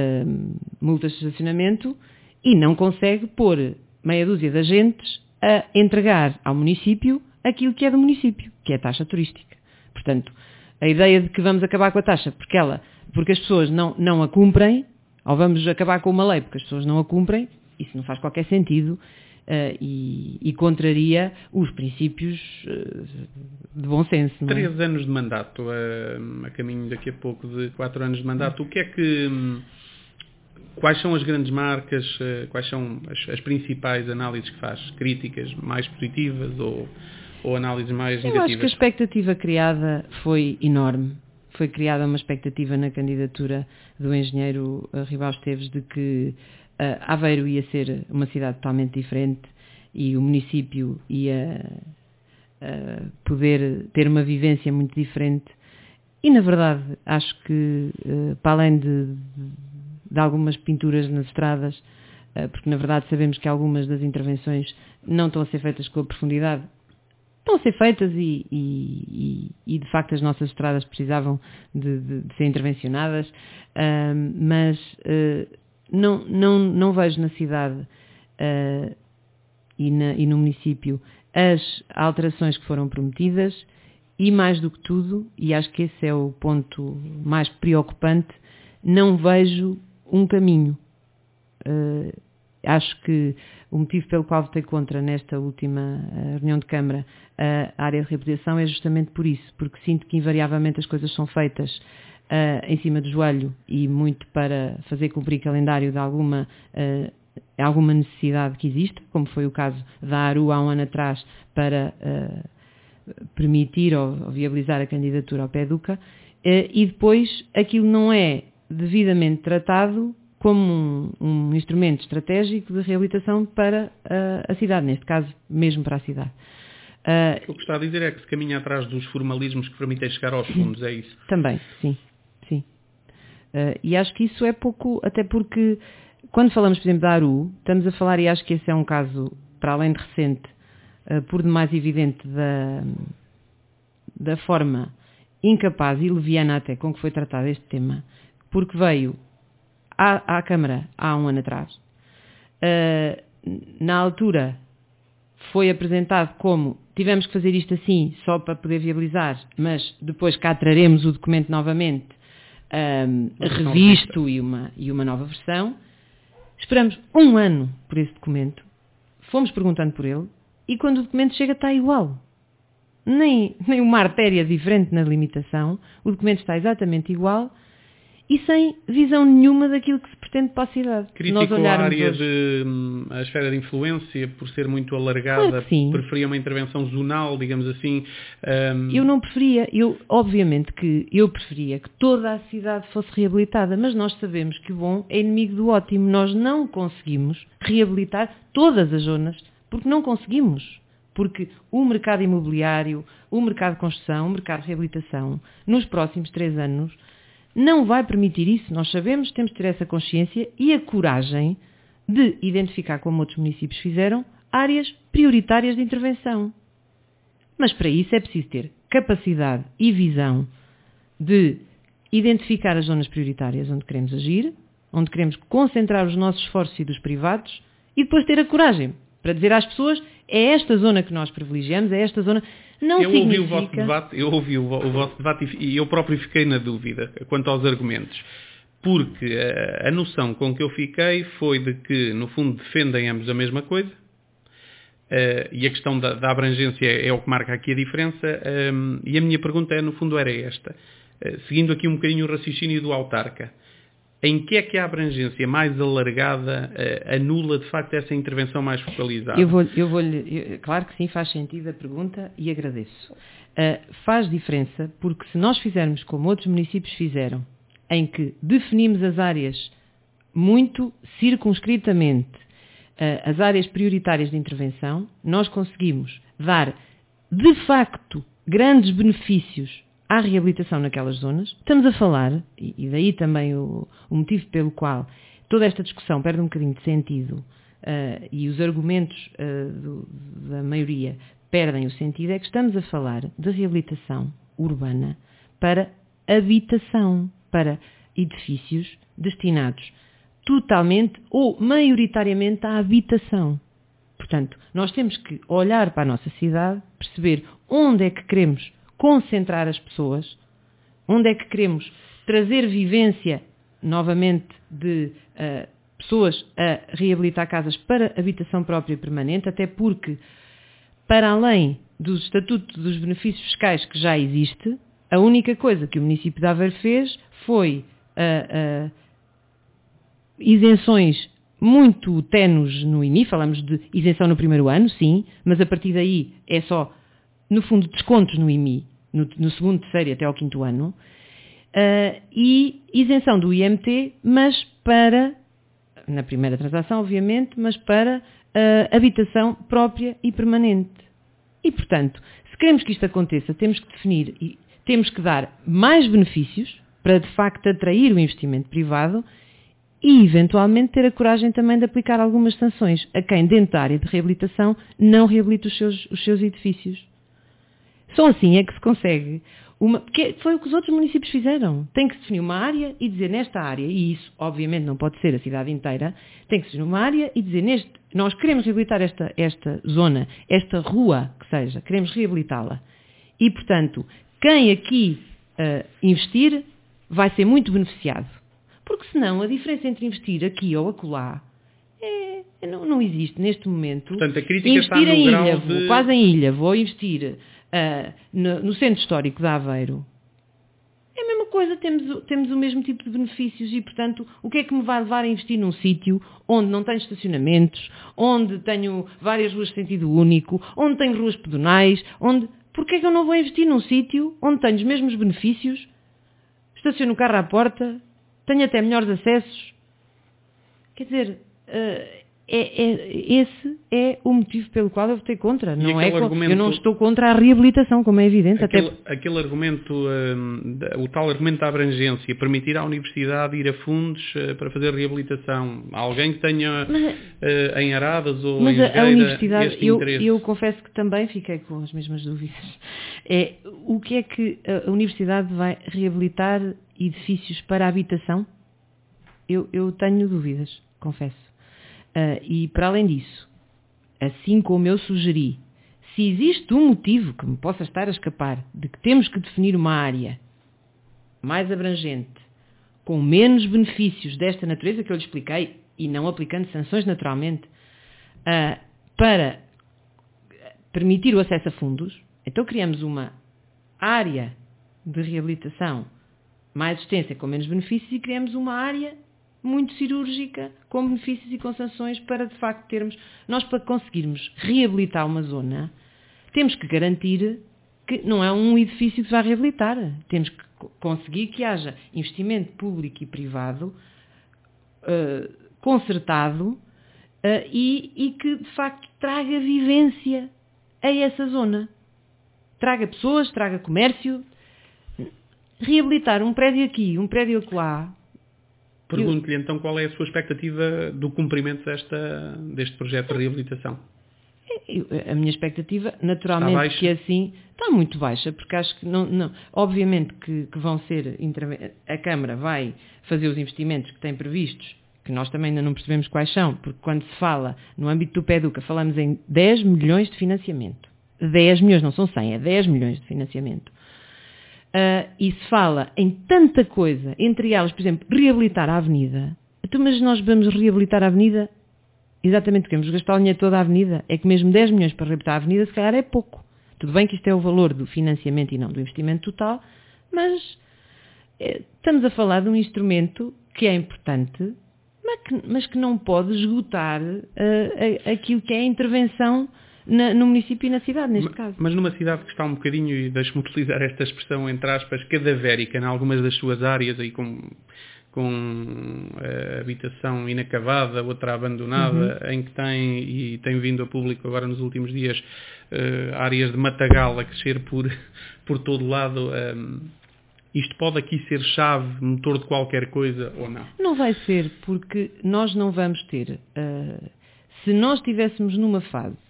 multas de estacionamento e não consegue pôr meia dúzia de agentes a entregar ao município aquilo que é do município, que é a taxa turística. Portanto, a ideia de que vamos acabar com a taxa porque, ela, porque as pessoas não, não a cumprem, ou vamos acabar com uma lei porque as pessoas não a cumprem, isso não faz qualquer sentido. Uh, e, e contraria os princípios uh, de bom senso. Não é? Três anos de mandato, uh, a caminho daqui a pouco de quatro anos de mandato, o que é que... Um, quais são as grandes marcas, uh, quais são as, as principais análises que faz? Críticas mais positivas ou, ou análises mais Eu negativas? Eu acho que a expectativa criada foi enorme. Foi criada uma expectativa na candidatura do engenheiro uh, Ribal Esteves de que Uh, Aveiro ia ser uma cidade totalmente diferente e o município ia uh, poder ter uma vivência muito diferente e, na verdade, acho que, uh, para além de, de algumas pinturas nas estradas, uh, porque, na verdade, sabemos que algumas das intervenções não estão a ser feitas com a profundidade, estão a ser feitas e, e, e, e de facto, as nossas estradas precisavam de, de, de ser intervencionadas, uh, mas... Uh, Não, não, não vejo na cidade uh, e, na, e no município as alterações que foram prometidas e, mais do que tudo, e acho que esse é o ponto mais preocupante, não vejo um caminho. Uh, acho que o motivo pelo qual votei contra nesta última uh, reunião de Câmara a área de reabilitação é justamente por isso, porque sinto que invariavelmente as coisas são feitas Uh, em cima do joelho e muito para fazer cumprir calendário de alguma, uh, alguma necessidade que existe, como foi o caso da ARU há um ano atrás para uh, permitir ou, ou viabilizar a candidatura ao PEDUCA, uh, e depois aquilo não é devidamente tratado como um, um instrumento estratégico de reabilitação para uh, a cidade, neste caso mesmo para a cidade. Uh, o que está a dizer é que se caminha atrás dos formalismos que permitem chegar aos fundos, é isso? Também, sim. Sim. Uh, e acho que isso é pouco, até porque quando falamos, por exemplo, da ARU, estamos a falar, e acho que esse é um caso, para além de recente, uh, por demais evidente da, da forma incapaz e leviana até com que foi tratado este tema, porque veio à, à Câmara há um ano atrás. Uh, na altura foi apresentado como tivemos que fazer isto assim só para poder viabilizar, mas depois cá traremos o documento novamente Um, revisto e uma, e uma nova versão. Esperamos um ano por esse documento, fomos perguntando por ele e quando o documento chega está igual. Nem, nem uma artéria diferente na limitação, o documento está exatamente igual e sem visão nenhuma daquilo que se pretende para a cidade. Criticou a área hoje... de a esfera de influência por ser muito alargada, claro, preferia uma intervenção zonal, digamos assim. Um... Eu não preferia, eu, obviamente que eu preferia que toda a cidade fosse reabilitada, mas nós sabemos que o bom é inimigo do ótimo. Nós não conseguimos reabilitar todas as zonas, porque não conseguimos. Porque o mercado imobiliário, o mercado de construção, o mercado de reabilitação, nos próximos três anos, não vai permitir isso. Nós sabemos, temos de ter essa consciência e a coragem de identificar, como outros municípios fizeram, áreas prioritárias de intervenção. Mas para isso é preciso ter capacidade e visão de identificar as zonas prioritárias onde queremos agir, onde queremos concentrar os nossos esforços e dos privados e depois ter a coragem para dizer às pessoas é esta zona que nós privilegiamos, é esta zona... Não eu significa... ouvi o vosso debate, eu ouvi o, o vosso debate e eu próprio fiquei na dúvida quanto aos argumentos. Porque a, a noção com que eu fiquei foi de que, no fundo, defendem ambos a mesma coisa. Uh, e a questão da, da abrangência é, é o que marca aqui a diferença. Um, e a minha pergunta, no fundo, era esta. Uh, seguindo aqui um bocadinho o raciocínio do autarca. Em que é que a abrangência mais alargada uh, anula, de facto, essa intervenção mais focalizada? Eu vou, eu vou eu, claro que sim, faz sentido a pergunta e agradeço. Uh, faz diferença porque se nós fizermos como outros municípios fizeram, em que definimos as áreas muito circunscritamente, uh, as áreas prioritárias de intervenção, nós conseguimos dar, de facto, grandes benefícios à reabilitação naquelas zonas. Estamos a falar, e daí também o, o motivo pelo qual toda esta discussão perde um bocadinho de sentido uh, e os argumentos uh, do, da maioria perdem o sentido, é que estamos a falar de reabilitação urbana para habitação, para edifícios destinados totalmente ou maioritariamente à habitação. Portanto, nós temos que olhar para a nossa cidade, perceber onde é que queremos concentrar as pessoas, onde é que queremos trazer vivência, novamente, de uh, pessoas a reabilitar casas para habitação própria e permanente, até porque, para além do Estatuto dos Benefícios Fiscais que já existe, a única coisa que o município de Aveiro fez foi uh, uh, isenções muito tenues no I M I, falamos de isenção no primeiro ano, sim, mas a partir daí é só, no fundo, descontos no I M I, no, no segundo, terceiro e até ao quinto ano, uh, e isenção do I M T, mas para, na primeira transação, obviamente, mas para uh, habitação própria e permanente. E, portanto, se queremos que isto aconteça, temos que definir e temos que dar mais benefícios para, de facto, atrair o investimento privado e, eventualmente, ter a coragem também de aplicar algumas sanções a quem, dentro da área de reabilitação, não reabilita os seus, os seus edifícios. Só assim é que se consegue uma... Porque foi o que os outros municípios fizeram. Tem que se definir uma área e dizer nesta área, e isso, obviamente, não pode ser a cidade inteira, tem que se definir uma área e dizer neste... Nós queremos reabilitar esta, esta zona, esta rua, que seja, queremos reabilitá-la. E, portanto, quem aqui uh, investir vai ser muito beneficiado. Porque senão a diferença entre investir aqui ou acolá é, é, não, não existe neste momento. Portanto, a crítica investir está no em grau ilha, de... vou, quase em ilha, vou investir uh, no, no centro histórico de Aveiro. É a mesma coisa, temos, temos o mesmo tipo de benefícios e, portanto, o que é que me vai levar a investir num sítio onde não tenho estacionamentos, onde tenho várias ruas de sentido único, onde tenho ruas pedonais, onde... Porquê é que eu não vou investir num sítio onde tenho os mesmos benefícios, estaciono o carro à porta, tenho até melhores acessos? Quer dizer, uh, é, é, esse é o motivo pelo qual eu votei contra. Não é, argumento, eu não estou contra a reabilitação, como é evidente. Aquele, até... aquele argumento, um, o tal argumento da abrangência, permitir à universidade ir a fundos uh, para fazer reabilitação. Alguém que tenha mas, uh, em Aradas ou mas em Jogueira, a universidade, este eu, interesse. Eu confesso que também fiquei com as mesmas dúvidas. É, o que é que a universidade vai reabilitar edifícios para a habitação? Eu, eu tenho dúvidas, confesso. Uh, e, para além disso, assim como eu sugeri, se existe um motivo que me possa estar a escapar de que temos que definir uma área mais abrangente, com menos benefícios desta natureza que eu lhe expliquei, e não aplicando sanções naturalmente, uh, para permitir o acesso a fundos, então criamos uma área de reabilitação mais extensa com menos benefícios e criamos uma área muito cirúrgica, com benefícios e com sanções para, de facto, termos... Nós, para conseguirmos reabilitar uma zona, temos que garantir que não é um edifício que se vai reabilitar. Temos que conseguir que haja investimento público e privado uh, concertado uh, e, e que, de facto, traga vivência a essa zona. Traga pessoas, traga comércio. Reabilitar um prédio aqui, um prédio acolá. Pergunto-lhe então qual é a sua expectativa do cumprimento desta, deste projeto de reabilitação. Eu, a minha expectativa, naturalmente, que assim, está muito baixa, porque acho que, não, não, obviamente, que, que vão ser, a Câmara vai fazer os investimentos que tem previstos, que nós também ainda não percebemos quais são, porque quando se fala, no âmbito do PEDUCA, falamos em dez milhões de financiamento. dez milhões, não são cem, é dez milhões de financiamento. Uh, e se fala em tanta coisa, entre elas, por exemplo, reabilitar a avenida. Então, mas nós vamos reabilitar a avenida exatamente porque vamos gastar a linha toda a avenida. É que mesmo dez milhões para reabilitar a avenida, se calhar é pouco. Tudo bem que isto é o valor do financiamento e não do investimento total, mas é, estamos a falar de um instrumento que é importante, mas que, mas que não pode esgotar uh, a, aquilo que é a intervenção Na, no município e na cidade, neste mas, caso. Mas numa cidade que está um bocadinho, e deixe-me utilizar esta expressão entre aspas, cadavérica em algumas das suas áreas, aí com, com uh, habitação inacabada, outra abandonada, uhum. em que tem, e tem vindo a público agora nos últimos dias, uh, áreas de matagal a crescer por, por todo lado. Um, isto pode aqui ser chave, motor de qualquer coisa ou não? Não vai ser, porque nós não vamos ter... Uh, se nós estivéssemos numa fase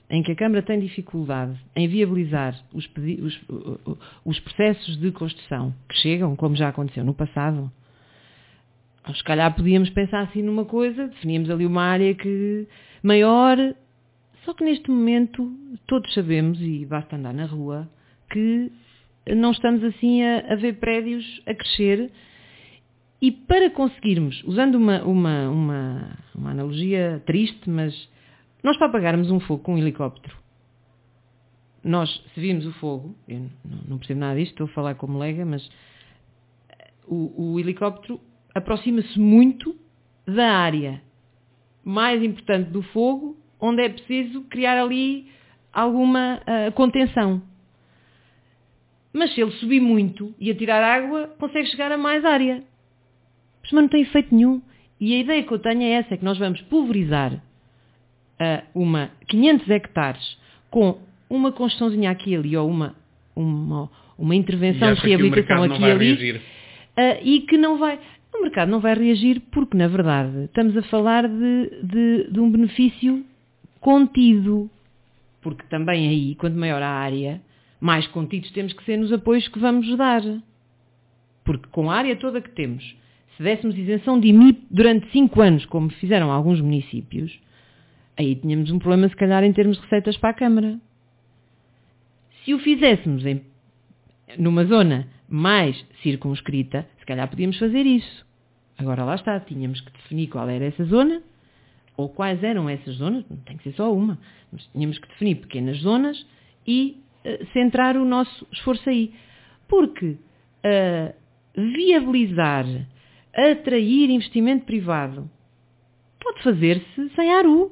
em que a Câmara tem dificuldade em viabilizar os, pedi- os, os processos de construção que chegam, como já aconteceu no passado, se calhar podíamos pensar assim numa coisa, definíamos ali uma área que, maior, só que neste momento todos sabemos, e basta andar na rua, que não estamos assim a, a ver prédios a crescer. E para conseguirmos, usando uma, uma, uma, uma analogia triste, mas nós para apagarmos um fogo com um helicóptero, nós, se vimos o fogo, eu não, não percebo nada disto, estou a falar como leiga, mas o, o helicóptero aproxima-se muito da área mais importante do fogo, onde é preciso criar ali alguma uh, contenção. Mas se ele subir muito e atirar água, consegue chegar a mais área. Mas não tem efeito nenhum. E a ideia que eu tenho é essa, é que nós vamos pulverizar uh, uma quinhentos hectares com uma construçãozinha aqui e ali, ou uma, uma, uma intervenção de reabilitação aqui e ali, uh, e que não vai... O mercado não vai reagir porque, na verdade, estamos a falar de, de, de um benefício contido. Porque também aí, quanto maior a área, mais contidos temos que ser nos apoios que vamos dar. Porque com a área toda que temos, se dessemos isenção de I M I P durante cinco anos, como fizeram alguns municípios, aí tínhamos um problema, se calhar, em termos de receitas para a Câmara. Se o fizéssemos em, numa zona mais circunscrita, se calhar podíamos fazer isso. Agora lá está, tínhamos que definir qual era essa zona, ou quais eram essas zonas, não tem que ser só uma, mas tínhamos que definir pequenas zonas e uh, centrar o nosso esforço aí. Porque uh, viabilizar, atrair investimento privado, pode fazer-se sem A R U.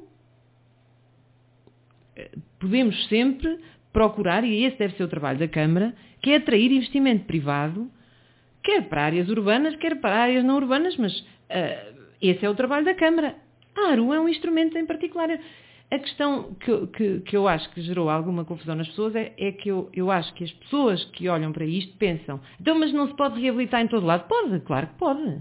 Podemos sempre procurar, e esse deve ser o trabalho da Câmara, que é atrair investimento privado, quer para áreas urbanas, quer para áreas não urbanas, mas uh, esse é o trabalho da Câmara. A A R U é um instrumento em particular. A questão que, que, que eu acho que gerou alguma confusão nas pessoas é, é que eu, eu acho que as pessoas que olham para isto pensam, então, mas não se pode reabilitar em todo lado? Pode, claro que pode.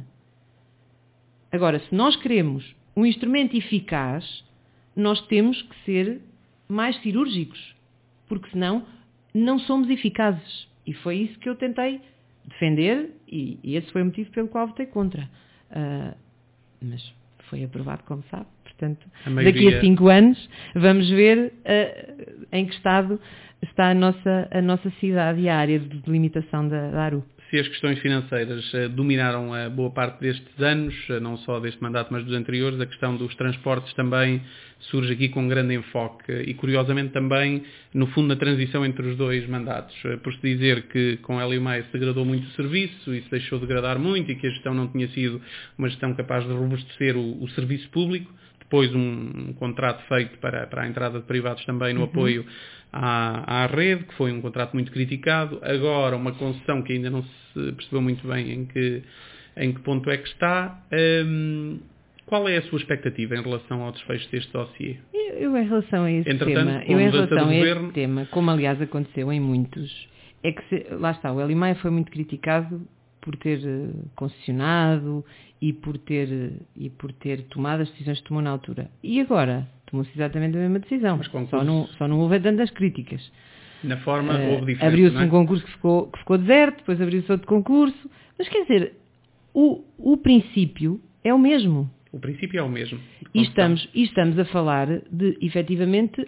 Agora, se nós queremos um instrumento eficaz, nós temos que ser mais cirúrgicos, porque senão não somos eficazes. E foi isso que eu tentei defender e, e esse foi o motivo pelo qual votei contra. Uh, mas foi aprovado, como sabe. Portanto, a maioria... daqui a cinco anos vamos ver uh, em que estado está a nossa, a nossa cidade e a área de delimitação da, da A R U. Se as questões financeiras uh, dominaram a boa parte destes anos, uh, não só deste mandato, mas dos anteriores, a questão dos transportes também surge aqui com um grande enfoque e, curiosamente, também, no fundo, na transição entre os dois mandatos. Uh, por se dizer que com Hélio Maia se degradou muito o serviço e se deixou degradar muito e que a gestão não tinha sido uma gestão capaz de robustecer o, o serviço público. Depois um, um contrato feito para, para a entrada de privados também no uhum. apoio à, à rede, que foi um contrato muito criticado. Agora uma concessão que ainda não se percebeu muito bem em que, em que ponto é que está. Um, qual é a sua expectativa em relação ao desfecho deste dossiê? Eu, eu em relação a esse Entretanto, tema, eu em relação a governo... esse tema, como aliás aconteceu em muitos, é que se, lá está, o Hélio Maia foi muito criticado por ter concessionado e por ter, e por ter tomado as decisões que tomou na altura. E agora? Tomou-se exatamente a mesma decisão. Mas concurso... só, não, só não houve tantas críticas. Na forma uh, houve diferença, abriu-se não é? um concurso que ficou, que ficou deserto, depois abriu-se outro concurso. Mas quer dizer, o, o princípio é o mesmo. O princípio é o mesmo. E estamos, e estamos a falar de, efetivamente,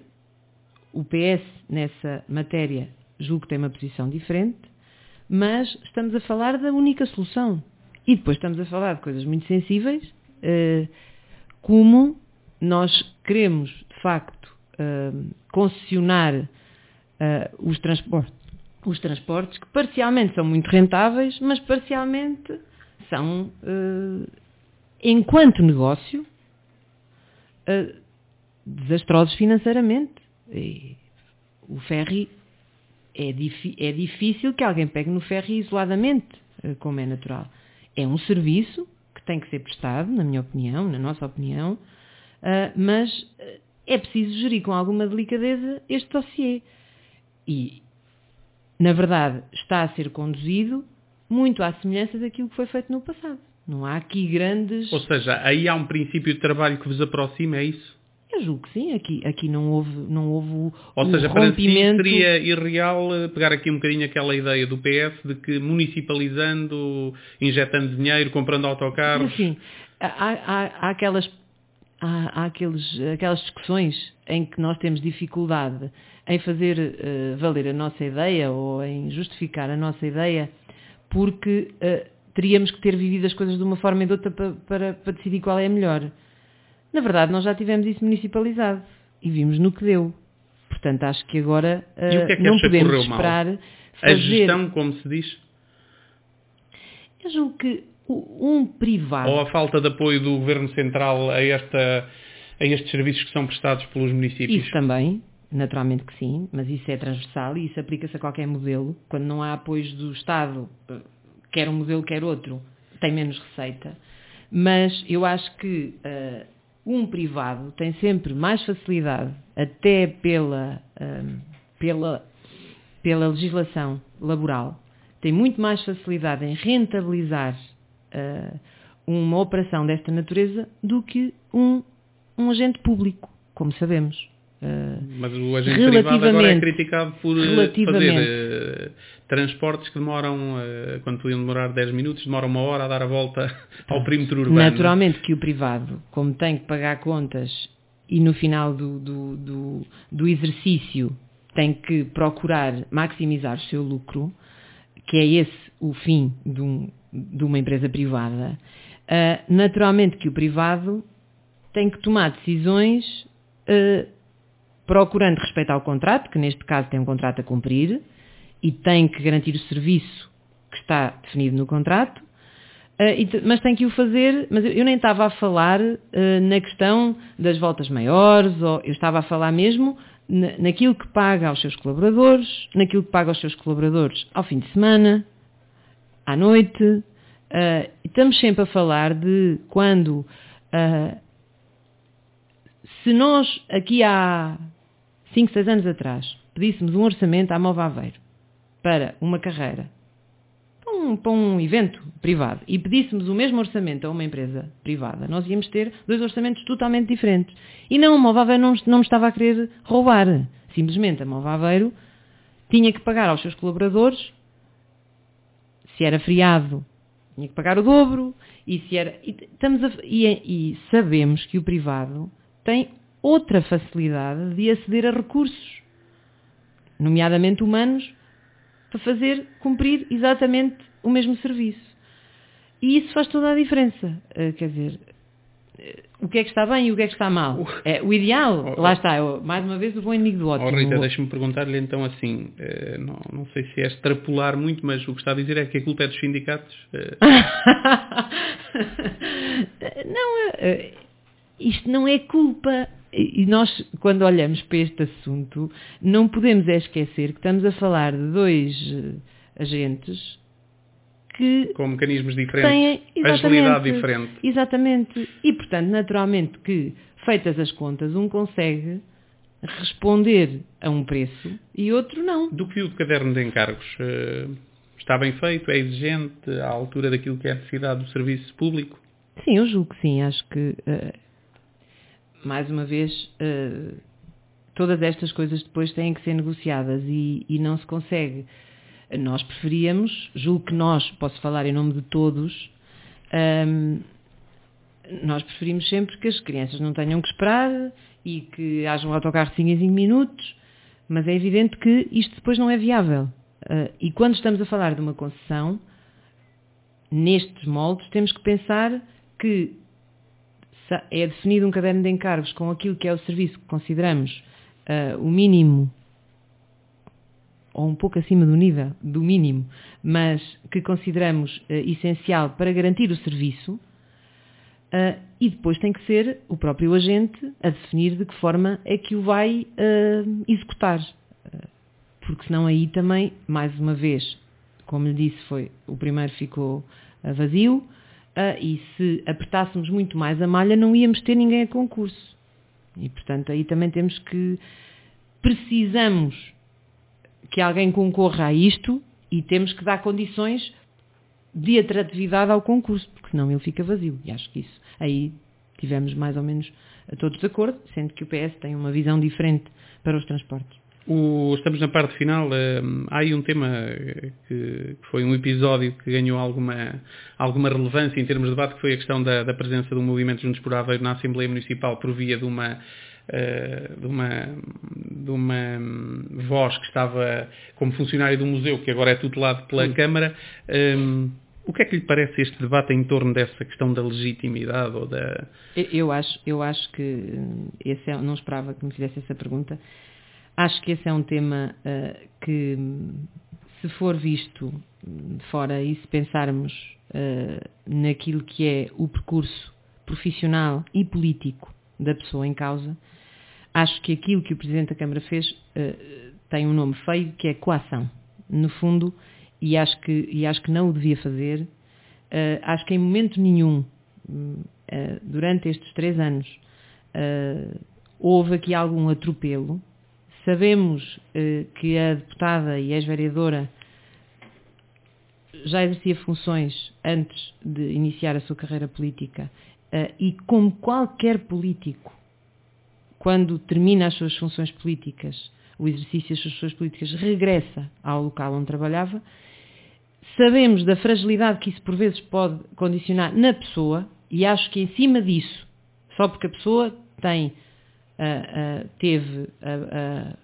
o P S nessa matéria, julgo que tem uma posição diferente, mas estamos a falar da única solução. E depois estamos a falar de coisas muito sensíveis, uh, como nós queremos, de facto, uh, concessionar uh, os, transportes, os transportes, que parcialmente são muito rentáveis, mas parcialmente são, uh, enquanto negócio, uh, desastrosos financeiramente. E o ferry... É, dif- é difícil que alguém pegue no ferry isoladamente, como é natural. É um serviço que tem que ser prestado, na minha opinião, na nossa opinião, uh, mas uh, é preciso gerir com alguma delicadeza este dossiê. E, na verdade, está a ser conduzido muito à semelhança daquilo que foi feito no passado. Não há aqui grandes... Ou seja, aí há um princípio de trabalho que vos aproxima, é isso? Eu julgo que sim, aqui, aqui não houve, não houve o Ou seja, rompimento... para si seria irreal pegar aqui um bocadinho aquela ideia do P S de que municipalizando, injetando dinheiro, comprando autocarros... Sim, há, há, há, aquelas, há, há aqueles, aquelas discussões em que nós temos dificuldade em fazer uh, valer a nossa ideia ou em justificar a nossa ideia porque uh, teríamos que ter vivido as coisas de uma forma e de outra para, para, para decidir qual é a melhor. Na verdade, nós já tivemos isso municipalizado e vimos no que deu. Portanto, acho que agora uh, e o que é que não acha podemos correu esperar mal? fazer... A gestão, como se diz? Eu julgo que um privado... Ou a falta de apoio do Governo Central a, esta, a estes serviços que são prestados pelos municípios? Isso também, naturalmente que sim, mas isso é transversal e isso aplica-se a qualquer modelo. Quando não há apoios do Estado, quer um modelo, quer outro, tem menos receita. Mas eu acho que... Uh, um privado tem sempre mais facilidade, até pela, um, pela, pela legislação laboral, tem muito mais facilidade em rentabilizar uh, uma operação desta natureza do que um, um agente público, como sabemos. Uh, Mas o agente privado agora é criticado por fazer uh, transportes que demoram, uh, quando podiam demorar dez minutos, demoram uma hora a dar a volta ao perímetro urbano. Naturalmente que o privado, como tem que pagar contas e no final do, do, do, do exercício tem que procurar maximizar o seu lucro, que é esse o fim de, um, de uma empresa privada, uh, naturalmente que o privado tem que tomar decisões... Uh, procurando respeitar o contrato, que neste caso tem um contrato a cumprir, e tem que garantir o serviço que está definido no contrato, uh, e, mas tem que o fazer, mas eu, eu nem estava a falar uh, na questão das voltas maiores, ou eu estava a falar mesmo na, naquilo que paga aos seus colaboradores, naquilo que paga aos seus colaboradores ao fim de semana, à noite, uh, e estamos sempre a falar de quando... Uh, se nós, aqui há cinco, seis anos atrás, pedíssemos um orçamento à Mova Aveiro para uma carreira, para um, para um evento privado, e pedíssemos o mesmo orçamento a uma empresa privada, nós íamos ter dois orçamentos totalmente diferentes. E não, a Mova Aveiro não, não me estava a querer roubar. Simplesmente a Mova Aveiro tinha que pagar aos seus colaboradores, se era feriado, tinha que pagar o dobro, e, se era, e, estamos a, e, e sabemos que o privado... tem outra facilidade de aceder a recursos, nomeadamente humanos, para fazer cumprir exatamente o mesmo serviço. E isso faz toda a diferença. Uh, quer dizer, uh, o que é que está bem e o que é que está mal. É, o ideal, oh, lá está, eu, mais uma vez o bom inimigo do ótimo. Oh, Rita, deixa-me perguntar-lhe então assim, uh, não, não sei se é extrapolar muito, mas o que está a dizer é que a culpa é dos sindicatos? Uh... não, uh, isto não é culpa. E nós, quando olhamos para este assunto, não podemos é esquecer que estamos a falar de dois agentes que... com mecanismos diferentes, têm, agilidade diferente. Exatamente. E, portanto, naturalmente que, feitas as contas, um consegue responder a um preço e outro não. Do que viu de caderno de encargos? Está bem feito? É exigente? À altura daquilo que é a necessidade do serviço público? Sim, eu julgo que sim. Acho que... Uh, mais uma vez, uh, todas estas coisas depois têm que ser negociadas e, e não se consegue. Nós preferíamos, julgo que nós, posso falar em nome de todos, um, nós preferimos sempre que as crianças não tenham que esperar e que haja um autocarro de cinco em cinco minutos, mas é evidente que isto depois não é viável. Uh, e quando estamos a falar de uma concessão, nestes moldes, temos que pensar que é definido um caderno de encargos com aquilo que é o serviço que consideramos uh, o mínimo, ou um pouco acima do nível, do mínimo, mas que consideramos uh, essencial para garantir o serviço, uh, e depois tem que ser o próprio agente a definir de que forma é que o vai uh, executar. Uh, porque senão aí também, mais uma vez, como lhe disse, foi, o primeiro ficou uh, vazio, Uh, e se apertássemos muito mais a malha, não íamos ter ninguém a concurso. E, portanto, aí também temos que... Precisamos que alguém concorra a isto e temos que dar condições de atratividade ao concurso, porque senão ele fica vazio. E acho que isso... Aí tivemos mais ou menos todos de acordo, sendo que o P S tem uma visão diferente para os transportes. O, estamos na parte final. Um, há aí um tema que, que foi um episódio que ganhou alguma, alguma relevância em termos de debate, que foi a questão da, da presença do movimento Juntos por Aveiro na Assembleia Municipal por via de uma, uh, de uma, de uma voz que estava como funcionário do museu, que agora é tutelado pela Sim. Câmara. Um, o que é que lhe parece este debate em torno dessa questão da legitimidade? Ou da... Eu acho, eu acho que, esse é, não esperava que me fizesse essa pergunta. Acho que esse é um tema uh, que, se for visto de fora e se pensarmos uh, naquilo que é o percurso profissional e político da pessoa em causa, acho que aquilo que o Presidente da Câmara fez uh, tem um nome feio, que é coação, no fundo, e acho que, e acho que não o devia fazer. Uh, acho que em momento nenhum, uh, durante estes três anos, uh, houve aqui algum atropelo. Sabemos eh, que a deputada e ex-vereadora já exercia funções antes de iniciar a sua carreira política eh, e, como qualquer político, quando termina as suas funções políticas, o exercício das suas funções políticas, regressa ao local onde trabalhava. Sabemos da fragilidade que isso por vezes pode condicionar na pessoa, e acho que em cima disso, só porque a pessoa tem... Uh, uh, teve uh, uh,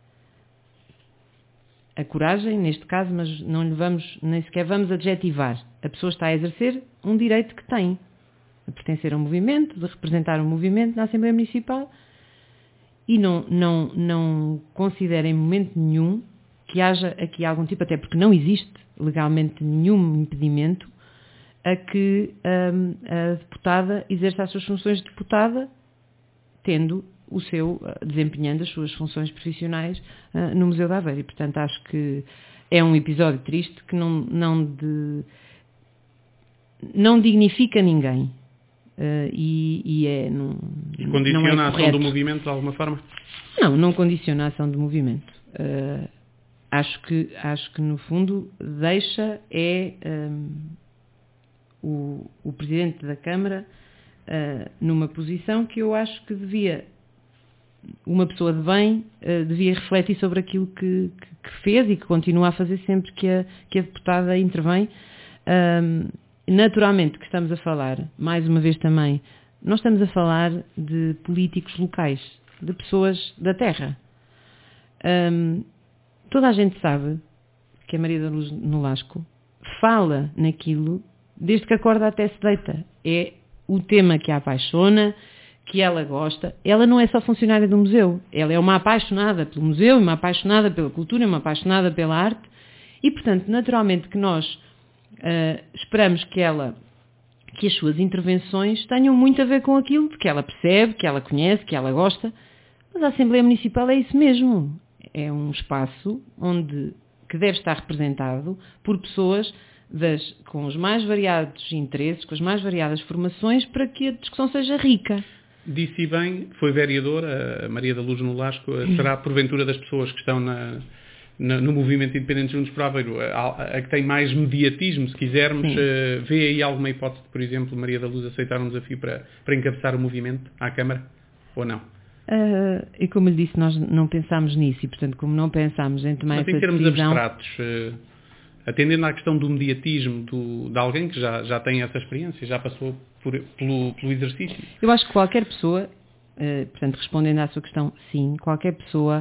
a coragem, neste caso, mas não lhe vamos, nem sequer vamos adjetivar. A pessoa está a exercer um direito que tem, de pertencer a um movimento, de representar um movimento na Assembleia Municipal, e não, não, não considera em momento nenhum que haja aqui algum tipo, até porque não existe legalmente nenhum impedimento a que um, a deputada exerça as suas funções de deputada, tendo o seu, desempenhando as suas funções profissionais uh, no Museu de Aveiro. E, portanto, acho que é um episódio triste que não, não, de, não dignifica ninguém. Uh, e, e, é, não, e condiciona não é a ação correto. do movimento de alguma forma? Não, não condiciona a ação do movimento. Uh, acho, que, acho que, no fundo, deixa é um, o, o Presidente da Câmara uh, numa posição que eu acho que devia... uma pessoa de bem uh, devia refletir sobre aquilo que, que, que fez e que continua a fazer sempre que a, que a deputada intervém. Um, naturalmente que estamos a falar, mais uma vez também, nós estamos a falar de políticos locais, de pessoas da terra. Um, toda a gente sabe que a Maria da Luz Nolasco fala naquilo desde que acorda até se deita. É o tema que a apaixona, que ela gosta. Ela não é só funcionária do museu, ela é uma apaixonada pelo museu, uma apaixonada pela cultura, uma apaixonada pela arte e, portanto, naturalmente que nós uh, esperamos que ela, que as suas intervenções tenham muito a ver com aquilo que ela percebe, que ela conhece, que ela gosta, mas a Assembleia Municipal é isso mesmo. É um espaço onde, que deve estar representado por pessoas das, com os mais variados interesses, com as mais variadas formações, para que a discussão seja rica. Disse bem, foi vereadora, a Maria da Luz Nolasco, será porventura das pessoas que estão na, na, no movimento independente Juntos por Aveiro, a, a que tem mais mediatismo, se quisermos, uh, vê aí alguma hipótese de, por exemplo, Maria da Luz aceitar um desafio para, para encabeçar o movimento à Câmara, ou não? Uh, e como lhe disse, nós não pensámos nisso e, portanto, como não pensámos em tomar Mas essa decisão... Mas em termos abstratos, uh, atendendo à questão do mediatismo do, de alguém que já, já tem essa experiência, já passou por, pelo, pelo exercício. Eu acho que qualquer pessoa, uh, portanto, respondendo à sua questão, sim, qualquer pessoa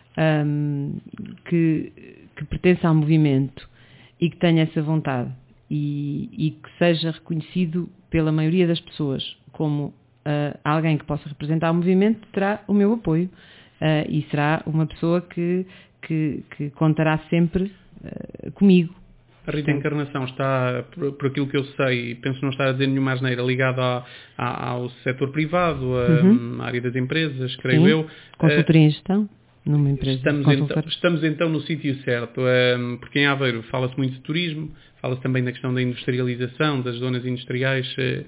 um, que, que pertence ao movimento e que tenha essa vontade e, e que seja reconhecido pela maioria das pessoas como uh, alguém que possa representar o movimento, terá o meu apoio uh, e será uma pessoa que, que, que contará sempre Uh, comigo. A Rita Encarnação está, por, por aquilo que eu sei, penso não estar a dizer nenhuma asneira, ligada a, a, ao setor privado, à uhum. área das empresas, creio Sim. eu. Consultoria uh, em gestão, numa empresa estamos então, estamos então no sítio certo, um, porque em Aveiro fala-se muito de turismo, fala-se também da questão da industrialização, das zonas industriais. Uh,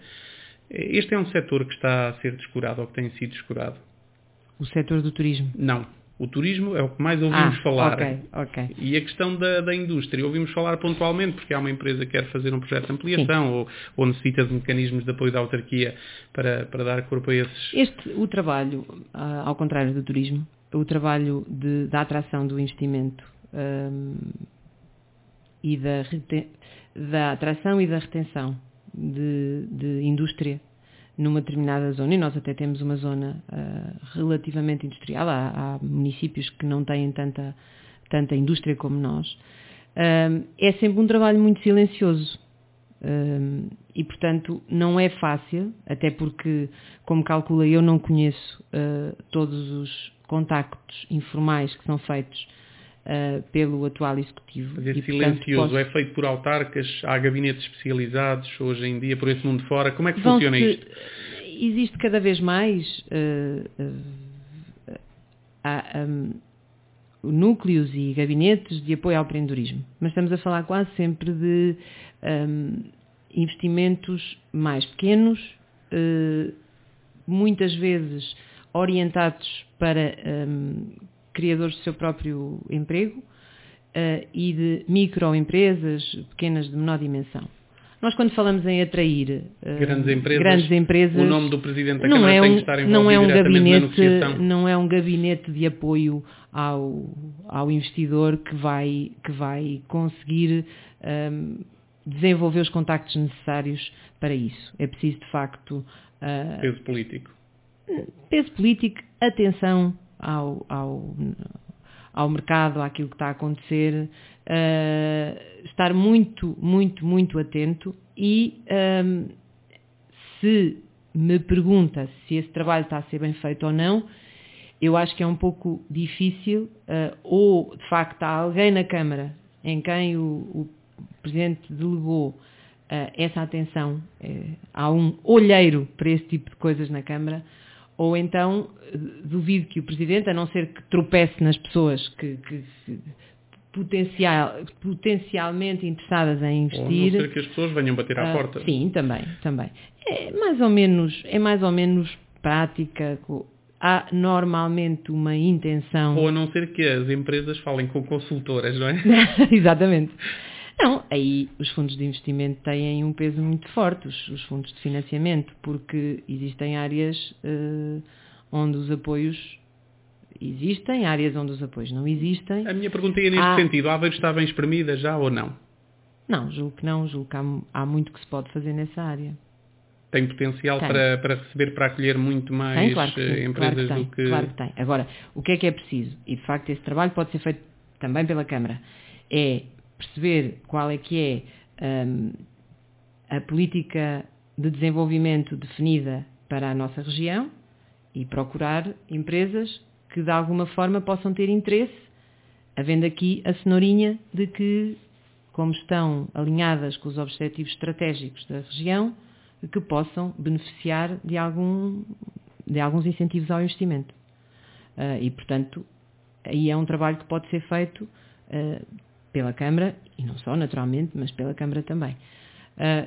este é um setor que está a ser descurado, ou que tem sido descurado? O setor do turismo? Não. O turismo é o que mais ouvimos ah, falar. Okay, okay. E a questão da, da indústria, ouvimos falar pontualmente, porque há uma empresa que quer fazer um projeto de ampliação ou, ou necessita de mecanismos de apoio da autarquia para, para dar corpo a esses... Este, o trabalho, ao contrário do turismo, o trabalho de, da atração do investimento um, e da, reten, da atração e da retenção de, de indústria numa determinada zona, e nós até temos uma zona uh, relativamente industrial, há, há municípios que não têm tanta, tanta indústria como nós, uh, é sempre um trabalho muito silencioso uh, e, portanto, não é fácil, até porque, como calcula, eu não conheço uh, todos os contactos informais que são feitos Uh, pelo atual executivo. Mas esse e, silencioso portanto, posso... é feito por autarcas, há gabinetes especializados hoje em dia por esse mundo fora. Como é que funciona isto? Existe cada vez mais uh, uh, há, um, núcleos e gabinetes de apoio ao empreendedorismo, mas estamos a falar quase sempre de um, investimentos mais pequenos, uh, muitas vezes orientados para um, criadores do seu próprio emprego uh, e de microempresas pequenas de menor dimensão. Nós, quando falamos em atrair uh, grandes, empresas, grandes empresas, o nome do Presidente da não Câmara é um, tem que estar envolvido não é um diretamente na gabinete, negociação. não é um gabinete de apoio ao, ao investidor que vai, que vai conseguir um, desenvolver os contactos necessários para isso. É preciso, de facto... Uh, peso político. Peso político, atenção Ao, ao, ao mercado, àquilo que está a acontecer, uh, estar muito, muito, muito atento e um, se me pergunta se esse trabalho está a ser bem feito ou não, eu acho que é um pouco difícil, uh, ou de facto há alguém na Câmara em quem o, o Presidente delegou uh, essa atenção, uh, há um olheiro para esse tipo de coisas na Câmara, ou então duvido que o Presidente, a não ser que tropece nas pessoas que, que, que potencial, potencialmente interessadas em investir... Ou a não ser que as pessoas venham bater à uh, porta. Sim, também, também. É mais ou menos, é mais ou menos prática. Há normalmente uma intenção... Ou a não ser que as empresas falem com consultoras, não é? Exatamente. Não, aí os fundos de investimento têm um peso muito forte, os, os fundos de financiamento, porque existem áreas uh, onde os apoios existem, áreas onde os apoios não existem. A minha pergunta é neste há... sentido, a Aveiro está bem espremida já ou não? Não, julgo que não, julgo que há, há muito que se pode fazer nessa área. Tem potencial tem. Para, para receber, para acolher muito mais tem, claro que sim, empresas claro que tem, do que... Claro que tem. Agora, o que é que é preciso? E de facto esse trabalho pode ser feito também pela Câmara. É perceber qual é que é um, a política de desenvolvimento definida para a nossa região e procurar empresas que de alguma forma possam ter interesse, havendo aqui a cenourinha de que, como estão alinhadas com os objetivos estratégicos da região, que possam beneficiar de, algum, de alguns incentivos ao investimento. Uh, e, portanto, aí é um trabalho que pode ser feito uh, pela Câmara, e não só, naturalmente, mas pela Câmara também. Uh,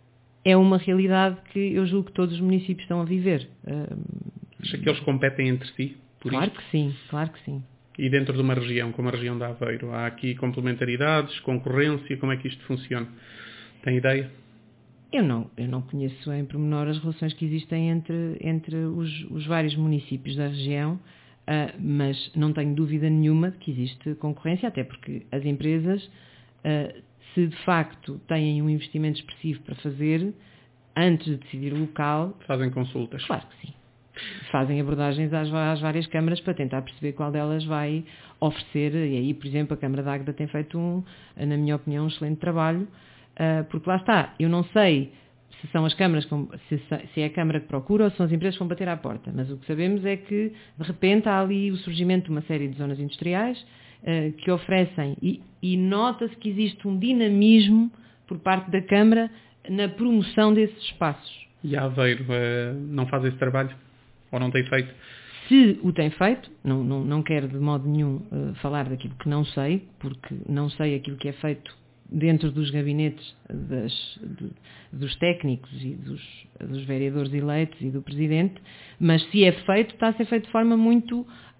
é uma realidade que eu julgo que todos os municípios estão a viver. Uh, Acha que eles competem entre si? Por claro isto? que sim, claro que sim. E dentro de uma região, como a região de Aveiro, há aqui complementaridades, concorrência, como é que isto funciona? Tem ideia? Eu não, eu não conheço em pormenor as relações que existem entre, entre os, os vários municípios da região, Uh, mas não tenho dúvida nenhuma de que existe concorrência, até porque as empresas, uh, se de facto têm um investimento expressivo para fazer, antes de decidir o local... Fazem consultas. Claro que sim. Fazem abordagens às, às várias câmaras para tentar perceber qual delas vai oferecer, e aí, por exemplo, a Câmara de Águeda tem feito, um, na minha opinião, um excelente trabalho, uh, porque lá está, eu não sei... se são as câmaras, se é a Câmara que procura ou se são as empresas que vão bater à porta. Mas o que sabemos é que, de repente, há ali o surgimento de uma série de zonas industriais uh, que oferecem, e, e nota-se que existe um dinamismo por parte da Câmara na promoção desses espaços. E a Aveiro uh, não faz esse trabalho? Ou não tem feito? Se o tem feito, não, não, não quero de modo nenhum uh, falar daquilo que não sei, porque não sei aquilo que é feito dentro dos gabinetes das, de, dos técnicos e dos, dos vereadores eleitos e do Presidente, mas se é feito, está a ser feito de forma muito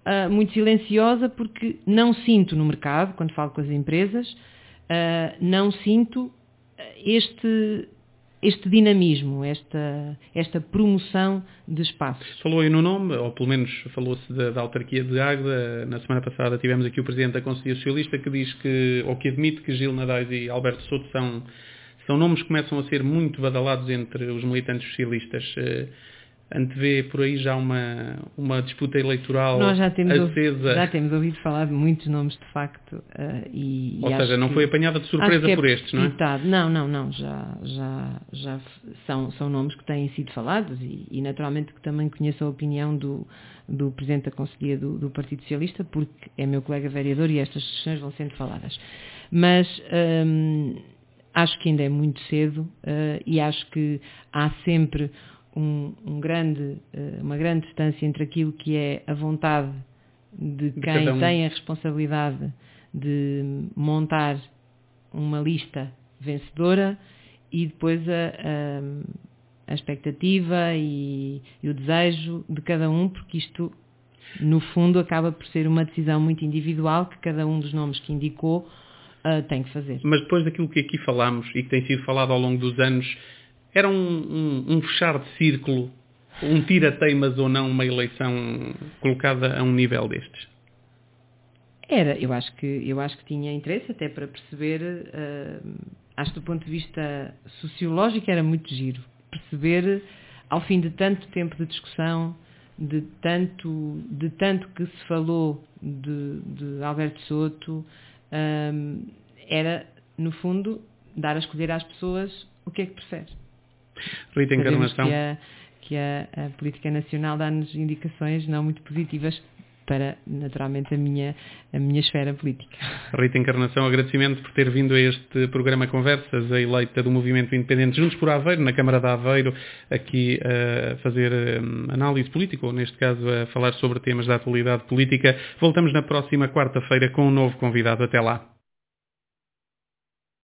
uh, muito silenciosa, porque não sinto no mercado, quando falo com as empresas, uh, não sinto este, este dinamismo, esta, esta promoção de espaços. Falou aí no nome, ou pelo menos falou-se da, da autarquia de Águeda. Na semana passada tivemos aqui o Presidente da Conselhia Socialista que diz que, ou que admite que Gil Nadais e Alberto Souto são, são nomes que começam a ser muito badalados entre os militantes socialistas. Antevê por aí já uma, uma disputa eleitoral Nós já temos acesa. Ouvido, já temos ouvido falar de muitos nomes, de facto. Uh, e, Ou e seja, não que, foi apanhada de surpresa é por estes, não é? Não, não, não. Já, já, já são, são nomes que têm sido falados e, e naturalmente que também conheço a opinião do, do Presidente da Conselhia do, do Partido Socialista, porque é meu colega vereador e estas questões vão sendo faladas. Mas hum, acho que ainda é muito cedo uh, e acho que há sempre Um, um grande, uma grande distância entre aquilo que é a vontade de quem um. tem a responsabilidade de montar uma lista vencedora e depois a, a, a expectativa e, e o desejo de cada um, porque isto, no fundo, acaba por ser uma decisão muito individual que cada um dos nomes que indicou uh, tem que fazer. Mas depois daquilo que aqui falámos e que tem sido falado ao longo dos anos, era um, um, um fechar de círculo, um tira-teimas ou não, uma eleição colocada a um nível destes? Era, eu acho que, eu acho que tinha interesse até para perceber, uh, acho que do ponto de vista sociológico era muito giro, perceber ao fim de tanto tempo de discussão, de tanto, de tanto que se falou de, de Alberto Souto, um, era, no fundo, dar a escolher às pessoas o que é que prefere. Rita Encarnação. Que, a, que a, a política nacional dá-nos indicações não muito positivas para, naturalmente, a minha, a minha esfera política. Rita Encarnação, agradecimento por ter vindo a este programa Conversas, a eleita do Movimento Independente Juntos por Aveiro, na Câmara de Aveiro, aqui a fazer análise política, ou neste caso a falar sobre temas da atualidade política. Voltamos na próxima quarta-feira com um novo convidado. Até lá.